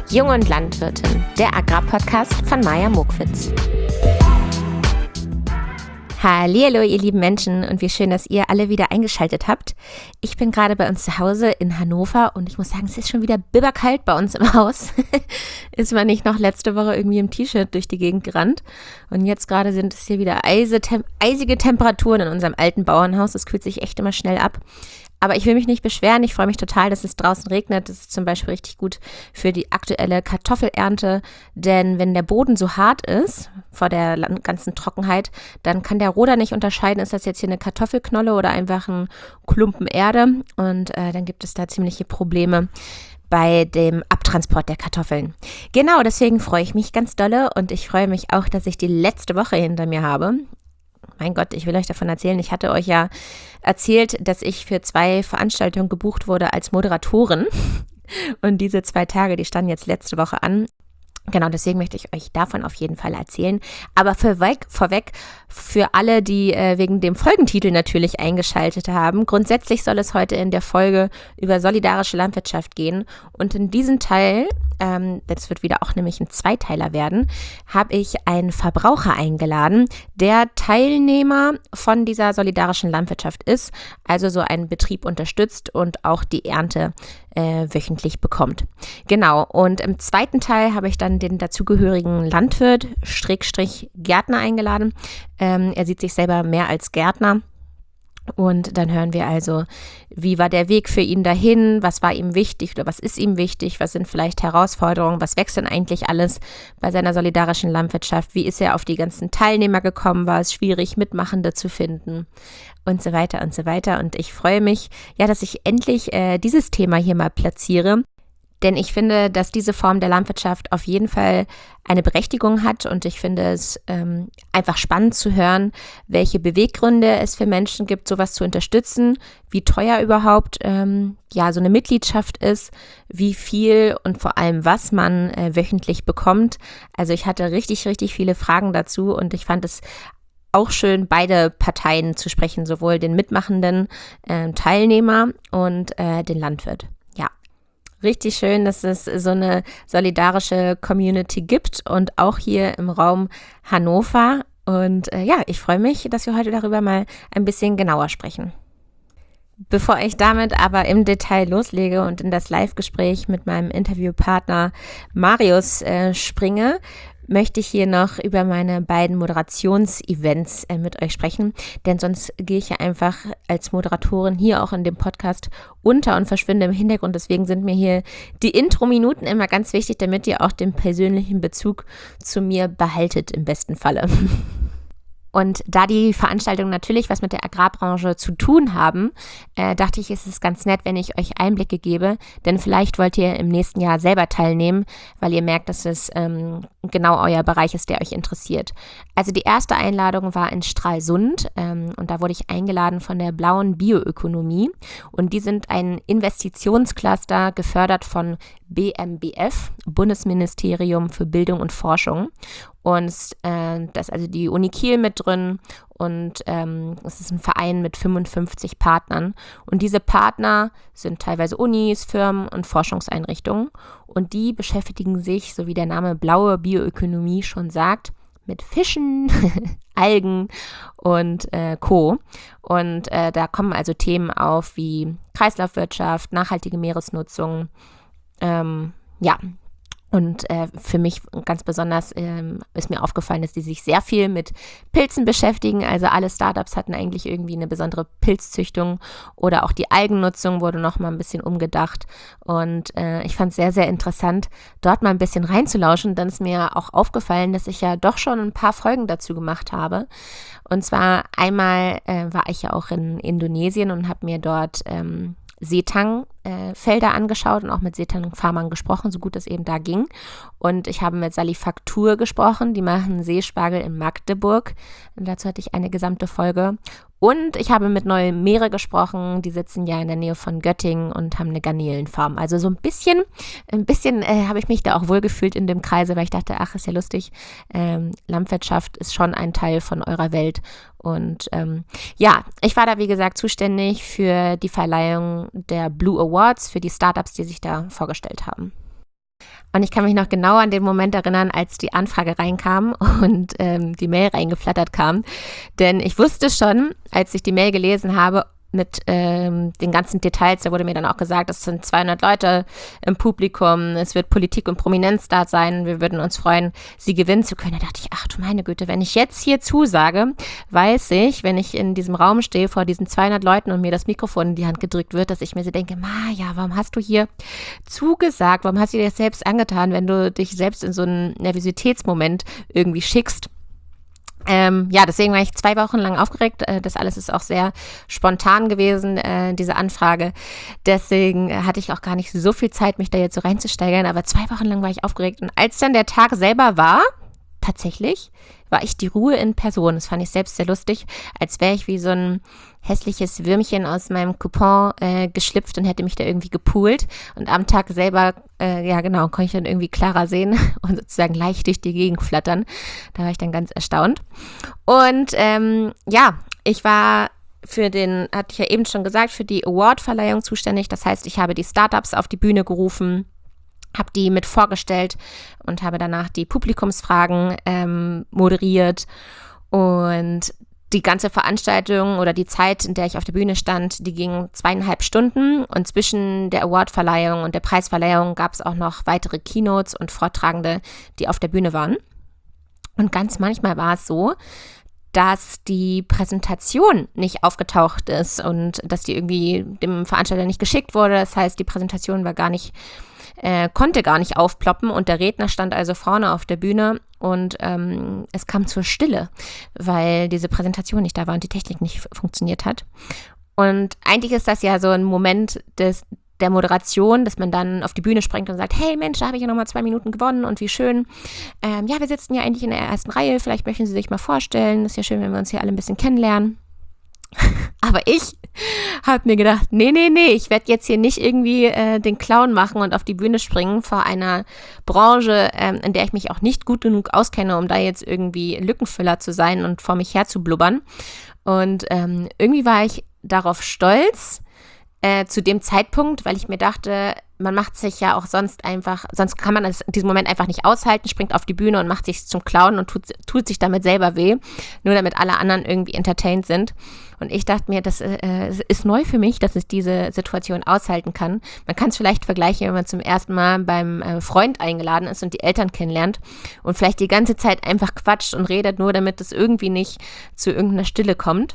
Jung und Landwirtin, der Agrarpodcast von Maja Mokwitz. Hallihallo, ihr lieben Menschen, und wie schön, dass ihr alle wieder eingeschaltet habt. Ich bin gerade bei uns zu Hause in Hannover und ich muss sagen, es ist schon wieder bibberkalt bei uns im Haus. Ist man nicht noch letzte Woche irgendwie im T-Shirt durch die Gegend gerannt. Und jetzt gerade sind es hier wieder eisige Temperaturen in unserem alten Bauernhaus. Es kühlt sich echt immer schnell ab. Aber ich will mich nicht beschweren, ich freue mich total, dass es draußen regnet. Das ist zum Beispiel richtig gut für die aktuelle Kartoffelernte, denn wenn der Boden so hart ist, vor der ganzen Trockenheit, dann kann der Roder nicht unterscheiden, ist das jetzt hier eine Kartoffelknolle oder einfach ein Klumpen Erde, und dann gibt es da ziemliche Probleme bei dem Abtransport der Kartoffeln. Genau, deswegen freue ich mich ganz dolle, und ich freue mich auch, dass ich die letzte Woche hinter mir habe. Mein Gott, ich will euch davon erzählen. Ich hatte euch ja erzählt, dass ich für 2 Veranstaltungen gebucht wurde als Moderatorin. Und diese 2 Tage, die standen jetzt letzte Woche an. Genau, deswegen möchte ich euch davon auf jeden Fall erzählen. Aber vorweg, für alle, die wegen dem Folgentitel natürlich eingeschaltet haben, grundsätzlich soll es heute in der Folge über solidarische Landwirtschaft gehen. Und in diesem Teil, das wird wieder auch nämlich ein Zweiteiler werden, habe ich einen Verbraucher eingeladen, der Teilnehmer von dieser solidarischen Landwirtschaft ist, also so einen Betrieb unterstützt und auch die Ernte wöchentlich bekommt. Genau, und im zweiten Teil habe ich dann den dazugehörigen Landwirt, Gärtner eingeladen. Er sieht sich selber mehr als Gärtner. Und dann hören wir also, wie war der Weg für ihn dahin, was war ihm wichtig oder was ist ihm wichtig, was sind vielleicht Herausforderungen, was wächst denn eigentlich alles bei seiner solidarischen Landwirtschaft, wie ist er auf die ganzen Teilnehmer gekommen, war es schwierig, Mitmachende zu finden und so weiter und so weiter. Und ich freue mich, ja, dass ich endlich dieses Thema hier mal platziere. Denn ich finde, dass diese Form der Landwirtschaft auf jeden Fall eine Berechtigung hat, und ich finde es einfach spannend zu hören, welche Beweggründe es für Menschen gibt, sowas zu unterstützen, wie teuer überhaupt so eine Mitgliedschaft ist, wie viel und vor allem was man wöchentlich bekommt. Also ich hatte richtig, richtig viele Fragen dazu, und ich fand es auch schön, beide Parteien zu sprechen, sowohl den mitmachenden Teilnehmer und den Landwirt. Richtig schön, dass es so eine solidarische Community gibt, und auch hier im Raum Hannover. Und ich freue mich, dass wir heute darüber mal ein bisschen genauer sprechen. Bevor ich damit aber im Detail loslege und in das Live-Gespräch mit meinem Interviewpartner Marius springe, möchte ich hier noch über meine beiden Moderationsevents mit euch sprechen, denn sonst gehe ich ja einfach als Moderatorin hier auch in dem Podcast unter und verschwinde im Hintergrund. Deswegen sind mir hier die Intro-Minuten immer ganz wichtig, damit ihr auch den persönlichen Bezug zu mir behaltet im besten Falle. Und da die Veranstaltungen natürlich was mit der Agrarbranche zu tun haben, dachte ich, ist es ganz nett, wenn ich euch Einblicke gebe, denn vielleicht wollt ihr im nächsten Jahr selber teilnehmen, weil ihr merkt, dass es genau euer Bereich ist, der euch interessiert. Also die erste Einladung war in Stralsund, und da wurde ich eingeladen von der Blauen Bioökonomie, und die sind ein Investitionscluster, gefördert von BMBF, Bundesministerium für Bildung und Forschung. Und da ist also die Uni Kiel mit drin, und es ist ein Verein mit 55 Partnern. Und diese Partner sind teilweise Unis, Firmen und Forschungseinrichtungen. Und die beschäftigen sich, so wie der Name Blaue Bioökonomie schon sagt, mit Fischen, Algen und Co. Und da kommen also Themen auf wie Kreislaufwirtschaft, nachhaltige Meeresnutzung, Und für mich ganz besonders ist mir aufgefallen, dass die sich sehr viel mit Pilzen beschäftigen. Also alle Startups hatten eigentlich irgendwie eine besondere Pilzzüchtung, oder auch die Algennutzung wurde noch mal ein bisschen umgedacht. Und ich fand es sehr, sehr interessant, dort mal ein bisschen reinzulauschen. Dann ist mir auch aufgefallen, dass ich ja doch schon ein paar Folgen dazu gemacht habe. Und zwar einmal war ich ja auch in Indonesien und habe mir dort Seetang-Felder angeschaut und auch mit Seetang-Farmern gesprochen, so gut es eben da ging. Und ich habe mit Salifaktur gesprochen, die machen Seespargel in Magdeburg. Und dazu hatte ich eine gesamte Folge. Und ich habe mit Neue Meere gesprochen, die sitzen ja in der Nähe von Göttingen und haben eine Garnelenfarm. Also so ein bisschen habe ich mich da auch wohlgefühlt in dem Kreise, weil ich dachte, ach, ist ja lustig, Landwirtschaft ist schon ein Teil von eurer Welt. Und ich war da, wie gesagt, zuständig für die Verleihung der Blue Awards für die Startups, die sich da vorgestellt haben. Und ich kann mich noch genau an den Moment erinnern, als die Anfrage reinkam und die Mail reingeflattert kam. Denn ich wusste schon, als ich die Mail gelesen habe, mit den ganzen Details, da wurde mir dann auch gesagt, es sind 200 Leute im Publikum, es wird Politik und Prominenz da sein, wir würden uns freuen, sie gewinnen zu können. Da dachte ich, ach du meine Güte, wenn ich jetzt hier zusage, weiß ich, wenn ich in diesem Raum stehe vor diesen 200 Leuten und mir das Mikrofon in die Hand gedrückt wird, dass ich mir so denke, Maja, warum hast du hier zugesagt, warum hast du dir das selbst angetan, wenn du dich selbst in so einen Nervositätsmoment irgendwie schickst? Deswegen war ich 2 Wochen lang aufgeregt. Das alles ist auch sehr spontan gewesen, diese Anfrage. Deswegen hatte ich auch gar nicht so viel Zeit, mich da jetzt so reinzusteigern. Aber 2 Wochen lang war ich aufgeregt. Und als dann der Tag selber war, tatsächlich, war ich die Ruhe in Person. Das fand ich selbst sehr lustig, als wäre ich wie so ein hässliches Würmchen aus meinem Coupon geschlüpft und hätte mich da irgendwie gepoolt. Und am Tag selber, konnte ich dann irgendwie klarer sehen und sozusagen leicht durch die Gegend flattern. Da war ich dann ganz erstaunt. Und ich war hatte ich ja eben schon gesagt, für die Award-Verleihung zuständig. Das heißt, ich habe die Startups auf die Bühne gerufen, habe die mit vorgestellt und habe danach die Publikumsfragen moderiert. Und die ganze Veranstaltung oder die Zeit, in der ich auf der Bühne stand, die ging 2,5 Stunden. Und zwischen der Awardverleihung und der Preisverleihung gab es auch noch weitere Keynotes und Vortragende, die auf der Bühne waren. Und ganz manchmal war es so, dass die Präsentation nicht aufgetaucht ist und dass die irgendwie dem Veranstalter nicht geschickt wurde. Das heißt, die Präsentation war konnte gar nicht aufploppen und der Redner stand also vorne auf der Bühne und es kam zur Stille, weil diese Präsentation nicht da war und die Technik nicht funktioniert hat. Und eigentlich ist das ja so ein Moment der Moderation, dass man dann auf die Bühne springt und sagt, hey Mensch, da habe ich ja nochmal 2 Minuten gewonnen und wie schön. Wir sitzen ja eigentlich in der ersten Reihe, vielleicht möchten Sie sich mal vorstellen. Ist ja schön, wenn wir uns hier alle ein bisschen kennenlernen. Aber ich habe mir gedacht, nee, ich werde jetzt hier nicht irgendwie den Clown machen und auf die Bühne springen vor einer Branche, in der ich mich auch nicht gut genug auskenne, um da jetzt irgendwie Lückenfüller zu sein und vor mich her zu blubbern. Und irgendwie war ich darauf stolz, zu dem Zeitpunkt, weil ich mir dachte, man macht sich ja auch sonst kann man das in diesem Moment einfach nicht aushalten, springt auf die Bühne und macht sich zum Clown und tut sich damit selber weh, nur damit alle anderen irgendwie entertained sind. Und ich dachte mir, das ist neu für mich, dass ich diese Situation aushalten kann. Man kann es vielleicht vergleichen, wenn man zum ersten Mal beim Freund eingeladen ist und die Eltern kennenlernt und vielleicht die ganze Zeit einfach quatscht und redet, nur damit es irgendwie nicht zu irgendeiner Stille kommt.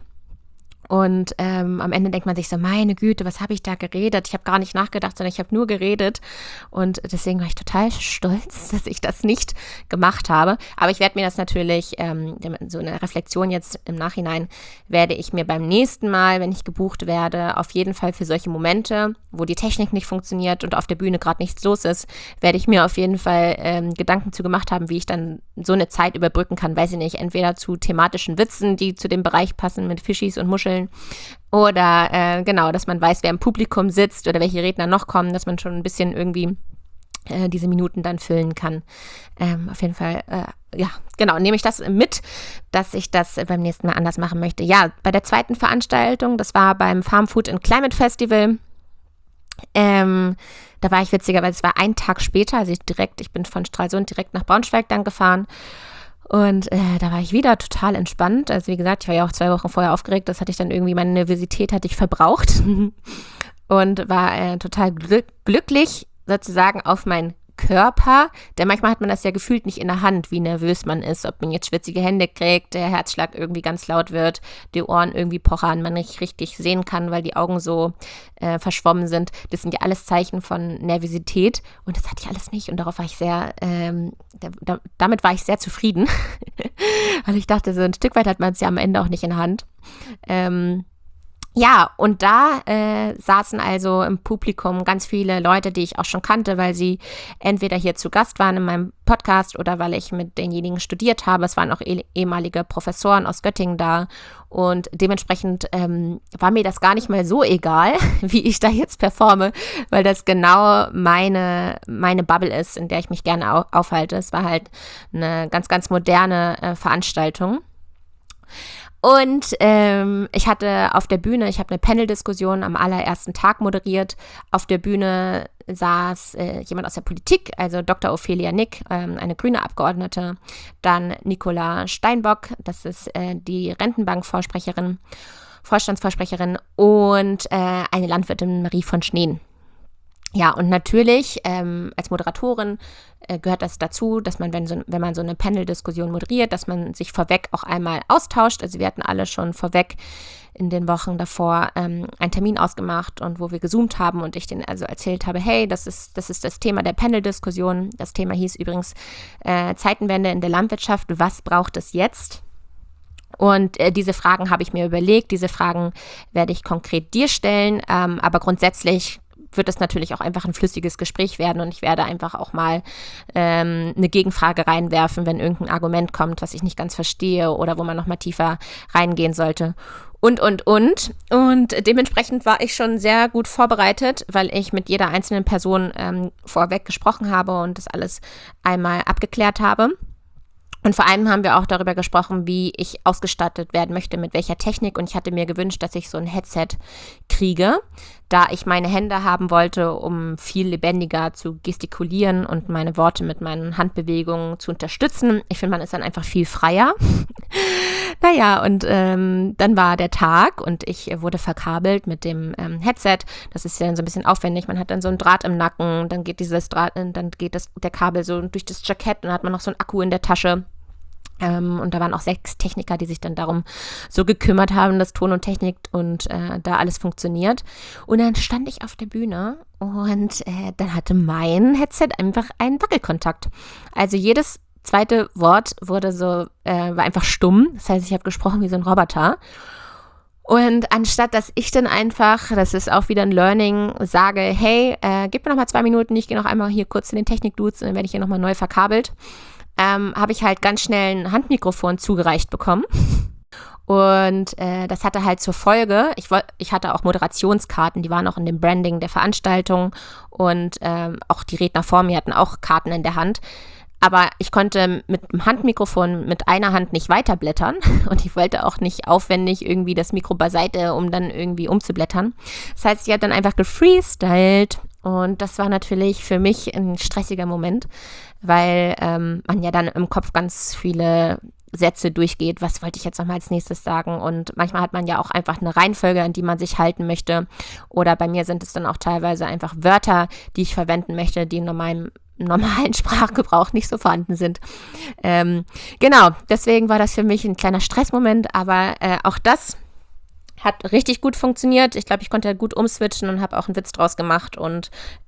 Und am Ende denkt man sich so, meine Güte, was habe ich da geredet? Ich habe gar nicht nachgedacht, sondern ich habe nur geredet. Und deswegen war ich total stolz, dass ich das nicht gemacht habe. Aber ich werde mir das natürlich, so eine Reflexion jetzt im Nachhinein, werde ich mir beim nächsten Mal, wenn ich gebucht werde, auf jeden Fall für solche Momente, wo die Technik nicht funktioniert und auf der Bühne gerade nichts los ist, werde ich mir auf jeden Fall Gedanken zu gemacht haben, wie ich dann so eine Zeit überbrücken kann. Weiß ich nicht, entweder zu thematischen Witzen, die zu dem Bereich passen mit Fischis und Muscheln, oder dass man weiß, wer im Publikum sitzt oder welche Redner noch kommen, dass man schon ein bisschen irgendwie diese Minuten dann füllen kann. Auf jeden Fall, nehme ich das mit, dass ich das beim nächsten Mal anders machen möchte. Ja, bei der zweiten Veranstaltung, das war beim Farm Food and Climate Festival, da war ich witzigerweise, es war ein Tag später, also ich bin von Stralsund direkt nach Braunschweig dann gefahren. Und da war ich wieder total entspannt. Also wie gesagt, ich war ja auch 2 Wochen vorher aufgeregt. Das hatte ich dann irgendwie, meine Nervosität hatte ich verbraucht. Und war total glücklich sozusagen auf meinen Körper. Denn manchmal hat man das ja gefühlt nicht in der Hand, wie nervös man ist. Ob man jetzt schwitzige Hände kriegt, der Herzschlag irgendwie ganz laut wird, die Ohren irgendwie pochern, man nicht richtig sehen kann, weil die Augen so verschwommen sind. Das sind ja alles Zeichen von Nervosität. Und das hatte ich alles nicht. Und darauf war ich damit war ich sehr zufrieden. Weil ich dachte, so ein Stück weit hat man es ja am Ende auch nicht in der Hand. Und da saßen also im Publikum ganz viele Leute, die ich auch schon kannte, weil sie entweder hier zu Gast waren in meinem Podcast oder weil ich mit denjenigen studiert habe. Es waren auch ehemalige Professoren aus Göttingen da und dementsprechend war mir das gar nicht mal so egal, wie ich da jetzt performe, weil das genau meine Bubble ist, in der ich mich gerne aufhalte. Es war halt eine ganz, ganz moderne Veranstaltung. Und ich hatte auf der Bühne, ich habe eine Panel-Diskussion am allerersten Tag moderiert. Auf der Bühne saß jemand aus der Politik, also Dr. Ophelia Nick, eine grüne Abgeordnete, dann Nicola Steinbock, das ist die Rentenbank-Vorstandsvorsprecherin und eine Landwirtin, Marie von Schneen. Ja, und natürlich als Moderatorin gehört das dazu, dass man, wenn man so eine Panel-Diskussion moderiert, dass man sich vorweg auch einmal austauscht. Also wir hatten alle schon vorweg in den Wochen davor einen Termin ausgemacht und wo wir gezoomt haben und ich denen also erzählt habe, hey, das ist das Thema der Panel-Diskussion. Das Thema hieß übrigens Zeitenwende in der Landwirtschaft. Was braucht es jetzt? Und diese Fragen habe ich mir überlegt. Diese Fragen werde ich konkret dir stellen, aber grundsätzlich wird es natürlich auch einfach ein flüssiges Gespräch werden und ich werde einfach auch mal eine Gegenfrage reinwerfen, wenn irgendein Argument kommt, was ich nicht ganz verstehe oder wo man noch mal tiefer reingehen sollte. Und dementsprechend war ich schon sehr gut vorbereitet, weil ich mit jeder einzelnen Person vorweg gesprochen habe und das alles einmal abgeklärt habe. Und vor allem haben wir auch darüber gesprochen, wie ich ausgestattet werden möchte, mit welcher Technik. Und ich hatte mir gewünscht, dass ich so ein Headset kriege, da ich meine Hände haben wollte, um viel lebendiger zu gestikulieren und meine Worte mit meinen Handbewegungen zu unterstützen. Ich finde, man ist dann einfach viel freier. Naja, und dann war der Tag und ich wurde verkabelt mit dem Headset. Das ist ja so ein bisschen aufwendig. Man hat dann so ein Draht im Nacken, dann geht der Kabel so durch das Jackett und dann hat man noch so einen Akku in der Tasche. Und da waren auch 6 Techniker, die sich dann darum so gekümmert haben, dass Ton und Technik und da alles funktioniert. Und dann stand ich auf der Bühne und dann hatte mein Headset einfach einen Wackelkontakt. Also jedes zweite Wort war einfach stumm. Das heißt, ich habe gesprochen wie so ein Roboter. Und anstatt, dass ich dann einfach, das ist auch wieder ein Learning, sage, hey, gib mir noch mal 2 Minuten, ich gehe noch einmal hier kurz in den Technik-Dudes und dann werde ich hier nochmal neu verkabelt, habe ich halt ganz schnell ein Handmikrofon zugereicht bekommen. Und das hatte halt zur Folge, ich hatte auch Moderationskarten, die waren auch in dem Branding der Veranstaltung und auch die Redner vor mir hatten auch Karten in der Hand. Aber ich konnte mit dem Handmikrofon mit einer Hand nicht weiterblättern und ich wollte auch nicht aufwendig irgendwie das Mikro beiseite, um dann irgendwie umzublättern. Das heißt, ich habe dann einfach gefreestylt und das war natürlich für mich ein stressiger Moment, weil man ja dann im Kopf ganz viele Sätze durchgeht, was wollte ich jetzt nochmal als nächstes sagen und manchmal hat man ja auch einfach eine Reihenfolge, an die man sich halten möchte oder bei mir sind es dann auch teilweise einfach Wörter, die ich verwenden möchte, die in meinem normalen Sprachgebrauch nicht so vorhanden sind. Genau, deswegen war das für mich ein kleiner Stressmoment, aber auch das hat richtig gut funktioniert. Ich glaube, ich konnte gut umswitchen und habe auch einen Witz draus gemacht und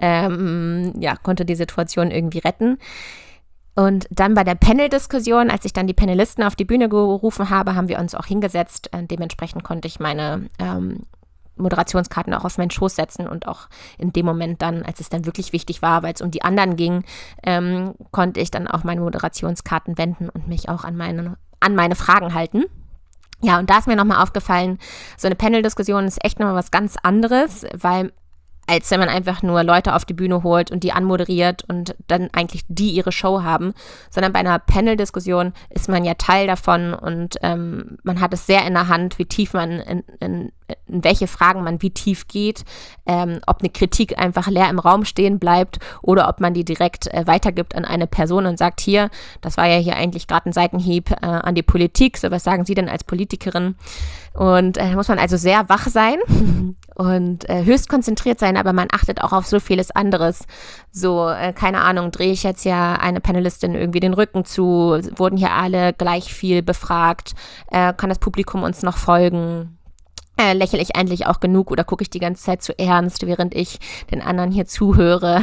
konnte die Situation irgendwie retten. Und dann bei der Panel-Diskussion, als ich dann die Panelisten auf die Bühne gerufen habe, haben wir uns auch hingesetzt. Dementsprechend konnte ich meine Moderationskarten auch auf meinen Schoß setzen und auch in dem Moment dann, als es dann wirklich wichtig war, weil es um die anderen ging, konnte ich dann auch meine Moderationskarten wenden und mich auch an meine Fragen halten. Ja, und da ist mir nochmal aufgefallen, so eine Panel-Diskussion ist echt nochmal was ganz anderes, weil als wenn man einfach nur Leute auf die Bühne holt und die anmoderiert und dann eigentlich die ihre Show haben, sondern bei einer Panel-Diskussion ist man ja Teil davon und man hat es sehr in der Hand, wie tief man in welche Fragen man wie tief geht, ob eine Kritik einfach leer im Raum stehen bleibt oder ob man die direkt weitergibt an eine Person und sagt, hier, das war ja hier eigentlich gerade ein Seitenhieb an die Politik, so was sagen Sie denn als Politikerin? Und muss man also sehr wach sein und höchst konzentriert sein, aber man achtet auch auf so vieles anderes. So, keine Ahnung, drehe ich jetzt ja eine Panelistin irgendwie den Rücken zu, wurden hier alle gleich viel befragt, kann das Publikum uns noch folgen? Lächle ich eigentlich auch genug oder gucke ich die ganze Zeit zu ernst, während ich den anderen hier zuhöre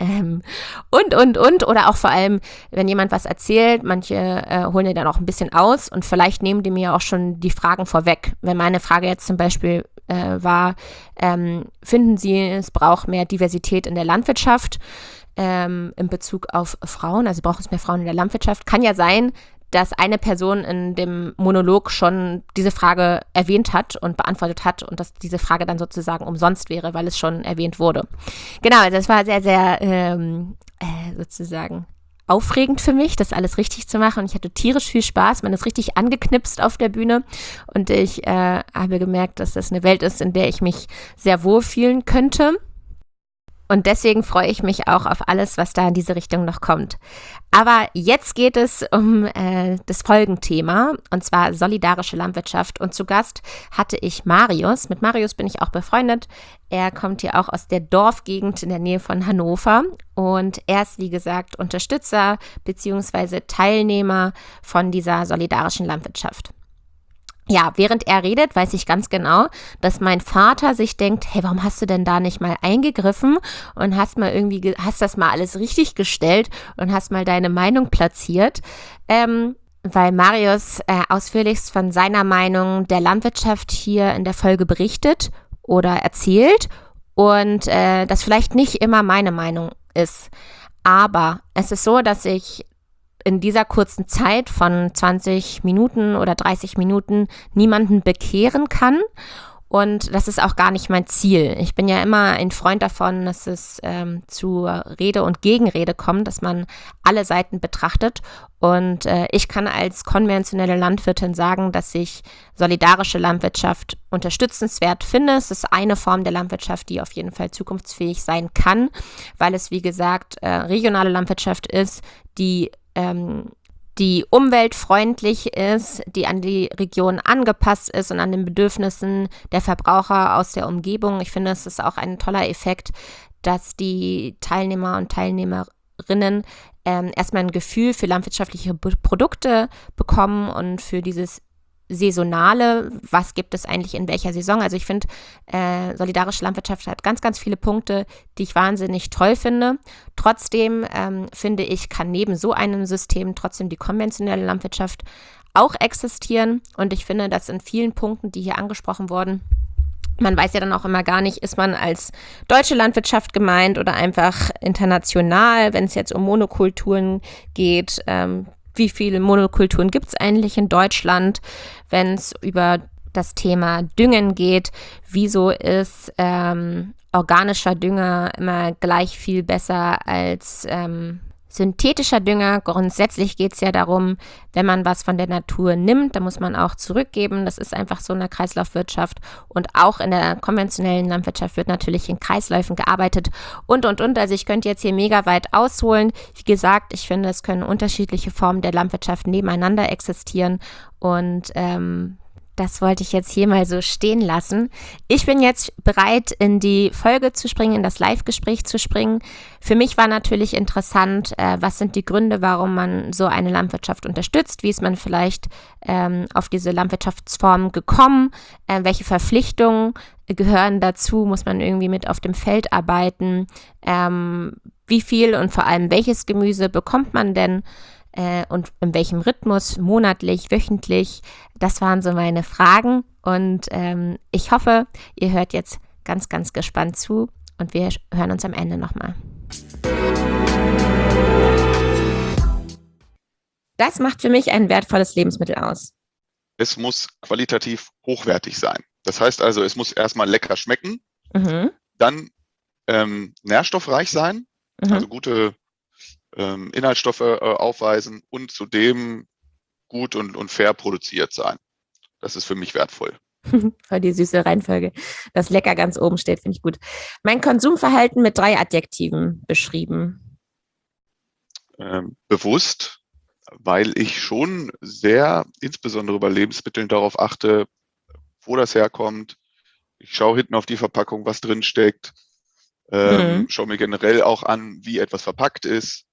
und oder auch vor allem, wenn jemand was erzählt, manche holen ja dann auch ein bisschen aus und vielleicht nehmen die mir auch schon die Fragen vorweg. Wenn meine Frage jetzt zum Beispiel war, finden Sie, es braucht mehr Diversität in der Landwirtschaft in Bezug auf Frauen, also braucht es mehr Frauen in der Landwirtschaft, kann ja sein, dass eine Person in dem Monolog schon diese Frage erwähnt hat und beantwortet hat und dass diese Frage dann sozusagen umsonst wäre, weil es schon erwähnt wurde. Genau, also das war sehr, sehr sozusagen aufregend für mich, das alles richtig zu machen. Und ich hatte tierisch viel Spaß. Man ist richtig angeknipst auf der Bühne und ich habe gemerkt, dass das eine Welt ist, in der ich mich sehr wohl fühlen könnte. Und deswegen freue ich mich auch auf alles, was da in diese Richtung noch kommt. Aber jetzt geht es um das Folgenthema, und zwar solidarische Landwirtschaft. Und zu Gast hatte ich Marius. Mit Marius bin ich auch befreundet. Er kommt hier auch aus der Dorfgegend in der Nähe von Hannover. Und er ist, wie gesagt, Unterstützer bzw. Teilnehmer von dieser solidarischen Landwirtschaft. Ja, während er redet, weiß ich ganz genau, dass mein Vater sich denkt, hey, warum hast du denn da nicht mal eingegriffen und hast das mal alles richtig gestellt und hast mal deine Meinung platziert, weil Marius ausführlichst von seiner Meinung der Landwirtschaft hier in der Folge berichtet oder erzählt und das vielleicht nicht immer meine Meinung ist. Aber es ist so, dass ich in dieser kurzen Zeit von 20 Minuten oder 30 Minuten niemanden bekehren kann. Und das ist auch gar nicht mein Ziel. Ich bin ja immer ein Freund davon, dass es zu Rede und Gegenrede kommt, dass man alle Seiten betrachtet. Und ich kann als konventionelle Landwirtin sagen, dass ich solidarische Landwirtschaft unterstützenswert finde. Es ist eine Form der Landwirtschaft, die auf jeden Fall zukunftsfähig sein kann, weil es, wie gesagt, regionale Landwirtschaft ist, die umweltfreundlich ist, die an die Region angepasst ist und an den Bedürfnissen der Verbraucher aus der Umgebung. Ich finde, es ist auch ein toller Effekt, dass die Teilnehmer und Teilnehmerinnen erstmal ein Gefühl für landwirtschaftliche Produkte bekommen und für dieses Saisonale, was gibt es eigentlich in welcher Saison. Also ich finde, solidarische Landwirtschaft hat ganz, ganz viele Punkte, die ich wahnsinnig toll finde. Trotzdem finde ich, kann neben so einem System trotzdem die konventionelle Landwirtschaft auch existieren. Und ich finde, dass in vielen Punkten, die hier angesprochen wurden, man weiß ja dann auch immer gar nicht, ist man als deutsche Landwirtschaft gemeint oder einfach international, wenn es jetzt um Monokulturen geht. Wie viele Monokulturen gibt es eigentlich in Deutschland, wenn es über das Thema Düngen geht? Wieso ist organischer Dünger immer gleich viel besser als synthetischer Dünger? Grundsätzlich geht es ja darum, wenn man was von der Natur nimmt, dann muss man auch zurückgeben. Das ist einfach so eine Kreislaufwirtschaft. Und auch in der konventionellen Landwirtschaft wird natürlich in Kreisläufen gearbeitet und. Also ich könnte jetzt hier mega weit ausholen. Wie gesagt, ich finde, es können unterschiedliche Formen der Landwirtschaft nebeneinander existieren und das wollte ich jetzt hier mal so stehen lassen. Ich bin jetzt bereit, in die Folge zu springen, in das Live-Gespräch zu springen. Für mich war natürlich interessant, was sind die Gründe, warum man so eine Landwirtschaft unterstützt? Wie ist man vielleicht auf diese Landwirtschaftsform gekommen? Welche Verpflichtungen gehören dazu? Muss man irgendwie mit auf dem Feld arbeiten? Wie viel und vor allem welches Gemüse bekommt man denn? Und in welchem Rhythmus, monatlich, wöchentlich, das waren so meine Fragen und ich hoffe, ihr hört jetzt ganz, ganz gespannt zu und wir hören uns am Ende nochmal. Das macht für mich ein wertvolles Lebensmittel aus. Es muss qualitativ hochwertig sein. Das heißt also, es muss erstmal lecker schmecken, dann nährstoffreich sein, also gute Inhaltsstoffe aufweisen und zudem gut und fair produziert sein. Das ist für mich wertvoll. Voll die süße Reihenfolge. Das lecker ganz oben steht, finde ich gut. Mein Konsumverhalten mit 3 Adjektiven beschrieben. Bewusst, weil ich schon sehr, insbesondere bei Lebensmitteln, darauf achte, wo das herkommt. Ich schaue hinten auf die Verpackung, was drin steckt. Schaue mir generell auch an, wie etwas verpackt ist.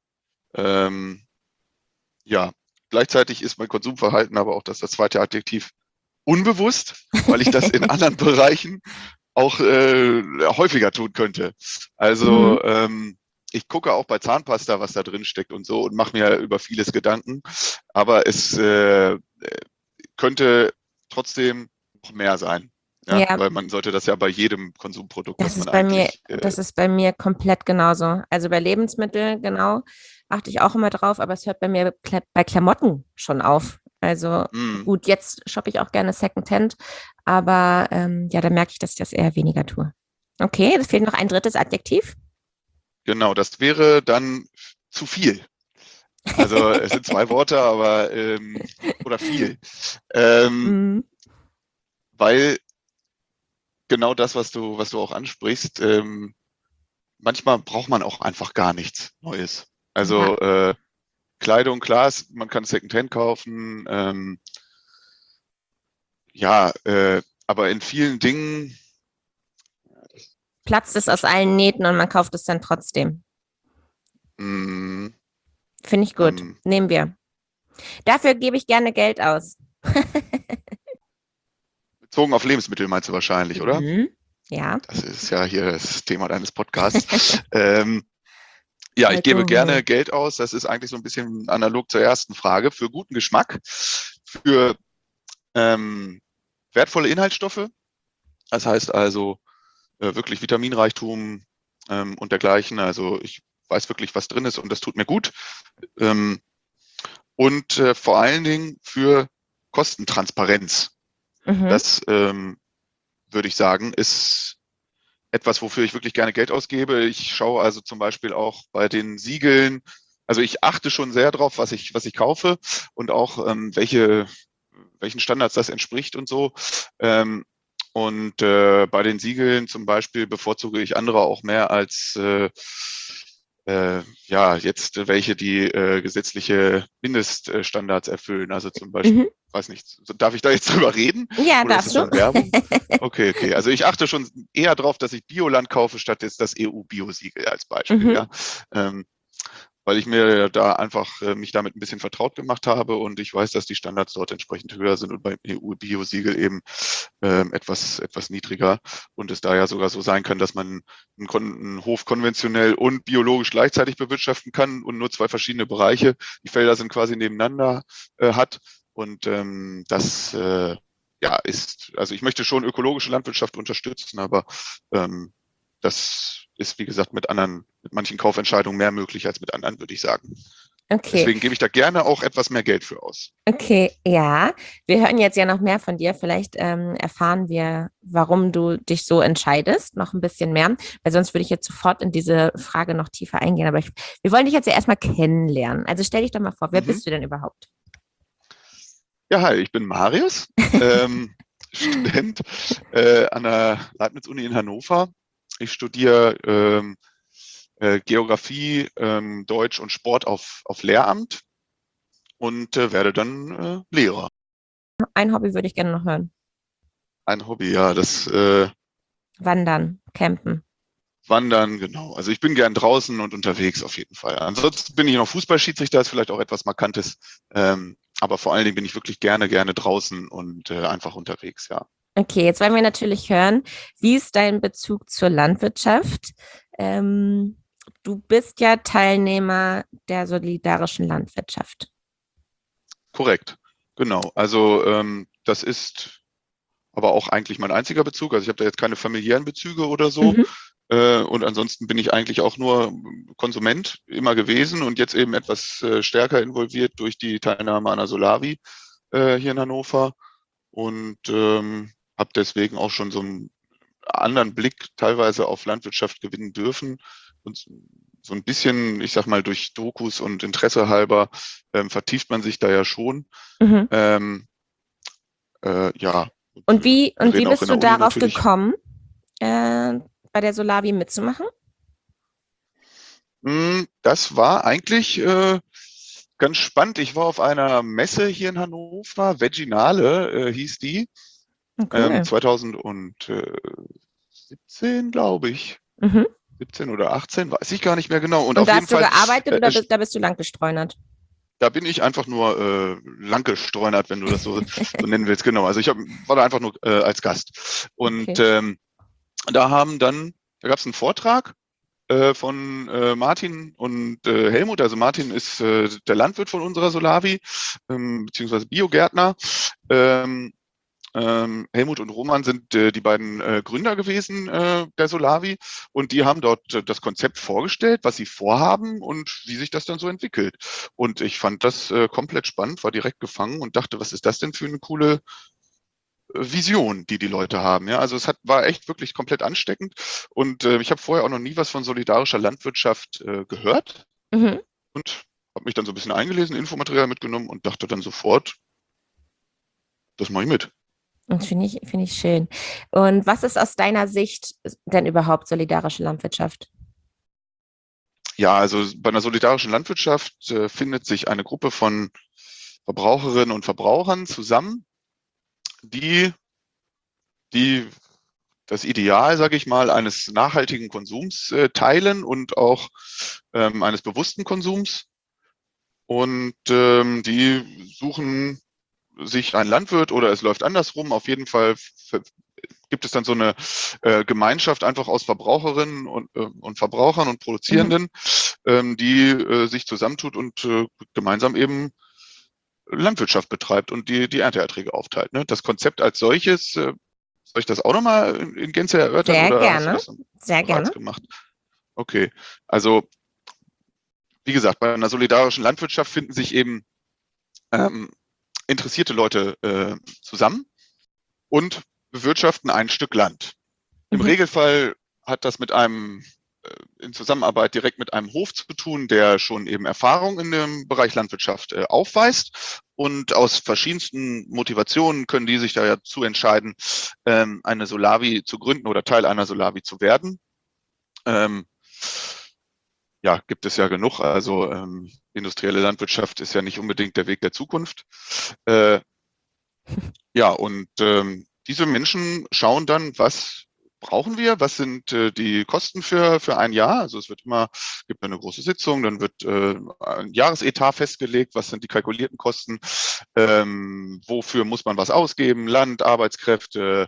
Gleichzeitig ist mein Konsumverhalten aber auch das zweite Adjektiv unbewusst, weil ich das in anderen Bereichen auch häufiger tun könnte. Also ich gucke auch bei Zahnpasta, was da drin steckt und so und mache mir über vieles Gedanken, aber es könnte trotzdem noch mehr sein. Ja, weil man sollte das ja bei jedem Konsumprodukt, das ist bei mir komplett genauso. Also bei Lebensmitteln, genau, achte ich auch immer drauf, aber es hört bei mir bei Klamotten schon auf. Also gut, jetzt shoppe ich auch gerne Secondhand, aber da merke ich, dass ich das eher weniger tue. Okay, es fehlt noch ein drittes Adjektiv. Genau, das wäre dann zu viel. Also es sind 2 Worte, aber oder viel. Weil genau das, was du auch ansprichst, manchmal braucht man auch einfach gar nichts Neues. Also Kleidung, klar, man kann Secondhand kaufen, aber in vielen Dingen platzt es aus allen Nähten und man kauft es dann trotzdem. Finde ich gut. Nehmen wir. Dafür gebe ich gerne Geld aus. Bezogen auf Lebensmittel meinst du wahrscheinlich, oder? Ja. Das ist ja hier das Thema deines Podcasts. Ich gebe gerne Geld aus. Das ist eigentlich so ein bisschen analog zur ersten Frage. Für guten Geschmack, für wertvolle Inhaltsstoffe. Das heißt also wirklich Vitaminreichtum und dergleichen. Also ich weiß wirklich, was drin ist und das tut mir gut. Und vor allen Dingen für Kostentransparenz. Das würde ich sagen, ist etwas, wofür ich wirklich gerne Geld ausgebe. Ich schaue also zum Beispiel auch bei den Siegeln, also ich achte schon sehr drauf, was ich kaufe und auch welchen Standards das entspricht und so. Und bei den Siegeln zum Beispiel bevorzuge ich andere auch mehr als jetzt welche, die gesetzliche Mindeststandards erfüllen. Also zum Beispiel, weiß nicht, darf ich da jetzt drüber reden? Ja, oder darfst ist das schon Werbung? Okay. Also ich achte schon eher darauf, dass ich Bioland kaufe, statt jetzt das EU-Bio-Siegel als Beispiel. Ja. Weil ich mir da einfach mich damit ein bisschen vertraut gemacht habe und ich weiß, dass die Standards dort entsprechend höher sind und beim EU-Bio-Siegel eben etwas niedriger und es da ja sogar so sein kann, dass man einen Hof konventionell und biologisch gleichzeitig bewirtschaften kann und nur zwei verschiedene Bereiche, die Felder sind quasi nebeneinander hat und das also ich möchte schon ökologische Landwirtschaft unterstützen, aber das ist, wie gesagt, mit manchen Kaufentscheidungen mehr möglich als mit anderen, würde ich sagen. Okay. Deswegen gebe ich da gerne auch etwas mehr Geld für aus. Okay, ja. Wir hören jetzt ja noch mehr von dir. Vielleicht erfahren wir, warum du dich so entscheidest, noch ein bisschen mehr, weil sonst würde ich jetzt sofort in diese Frage noch tiefer eingehen. Aber wir wollen dich jetzt ja erstmal kennenlernen. Also stell dich doch mal vor, wer bist du denn überhaupt? Ja, hi, ich bin Marius, Student an der Leibniz-Uni in Hannover. Ich studiere Geografie, Deutsch und Sport auf Lehramt und werde dann Lehrer. Ein Hobby würde ich gerne noch hören. Ein Hobby, ja, das Wandern, Campen. Wandern, genau. Also ich bin gern draußen und unterwegs auf jeden Fall. Ansonsten bin ich noch Fußballschiedsrichter, ist vielleicht auch etwas Markantes. Aber vor allen Dingen bin ich wirklich gerne draußen und einfach unterwegs, ja. Okay, jetzt wollen wir natürlich hören, wie ist dein Bezug zur Landwirtschaft? Du bist ja Teilnehmer der solidarischen Landwirtschaft. Korrekt, genau. Also das ist aber auch eigentlich mein einziger Bezug. Also ich habe da jetzt keine familiären Bezüge oder so. Und ansonsten bin ich eigentlich auch nur Konsument immer gewesen und jetzt eben etwas stärker involviert durch die Teilnahme an der Solavi hier in Hannover und habe deswegen auch schon so einen anderen Blick teilweise auf Landwirtschaft gewinnen dürfen und so ein bisschen, ich sag mal, durch Dokus und Interesse halber vertieft man sich da ja schon. Ja. Und wie bist du darauf gekommen, bei der Solavi mitzumachen? Das war eigentlich ganz spannend. Ich war auf einer Messe hier in Hannover, Veginale hieß die, cool. 2017, glaube ich. 17 oder 18, weiß ich gar nicht mehr genau. Und auf da jeden hast du Fall, gearbeitet oder da bist du lang gestreunert? Da bin ich einfach nur lang gestreunert, wenn du das so nennen willst. Genau, also ich war da einfach nur als Gast. Und okay. Da gab es einen Vortrag von Martin und Helmut. Also Martin ist der Landwirt von unserer Solavi, beziehungsweise Biogärtner. Helmut und Roman sind die beiden Gründer gewesen der Solavi und die haben dort das Konzept vorgestellt, was sie vorhaben und wie sich das dann so entwickelt. Und ich fand das komplett spannend, war direkt gefangen und dachte, was ist das denn für eine coole Vision, die Leute haben. Ja, also war echt wirklich komplett ansteckend und ich habe vorher auch noch nie was von solidarischer Landwirtschaft gehört und habe mich dann so ein bisschen eingelesen, Infomaterial mitgenommen und dachte dann sofort, das mache ich mit. Das finde ich schön. Und was ist aus deiner Sicht denn überhaupt solidarische Landwirtschaft? Ja, also bei einer solidarischen Landwirtschaft findet sich eine Gruppe von Verbraucherinnen und Verbrauchern zusammen, die das Ideal, sage ich mal, eines nachhaltigen Konsums teilen und auch eines bewussten Konsums. Und die suchen sich einen Landwirt oder es läuft andersrum. Auf jeden Fall gibt es dann so eine Gemeinschaft einfach aus Verbraucherinnen und Verbrauchern und Produzierenden, die sich zusammentut und gemeinsam eben Landwirtschaft betreibt und die Ernteerträge aufteilt. Ne? Das Konzept als solches, soll ich das auch nochmal in Gänze erörtern Sehr oder hast du gerne. das Sehr bereits gerne. gemacht? Okay, also wie gesagt, bei einer solidarischen Landwirtschaft finden sich eben interessierte Leute zusammen und bewirtschaften ein Stück Land. Im Regelfall hat das mit einem in Zusammenarbeit direkt mit einem Hof zu tun, der schon eben Erfahrung in dem Bereich Landwirtschaft aufweist. Und aus verschiedensten Motivationen können die sich dazu entscheiden, eine Solavi zu gründen oder Teil einer Solavi zu werden. Ja, gibt es ja genug. Also industrielle Landwirtschaft ist ja nicht unbedingt der Weg der Zukunft. Ja, und diese Menschen schauen dann, was brauchen wir, was sind die Kosten für ein Jahr. Also es gibt eine große Sitzung, dann wird ein Jahresetat festgelegt, was sind die kalkulierten Kosten, wofür muss man was ausgeben, Land, Arbeitskräfte,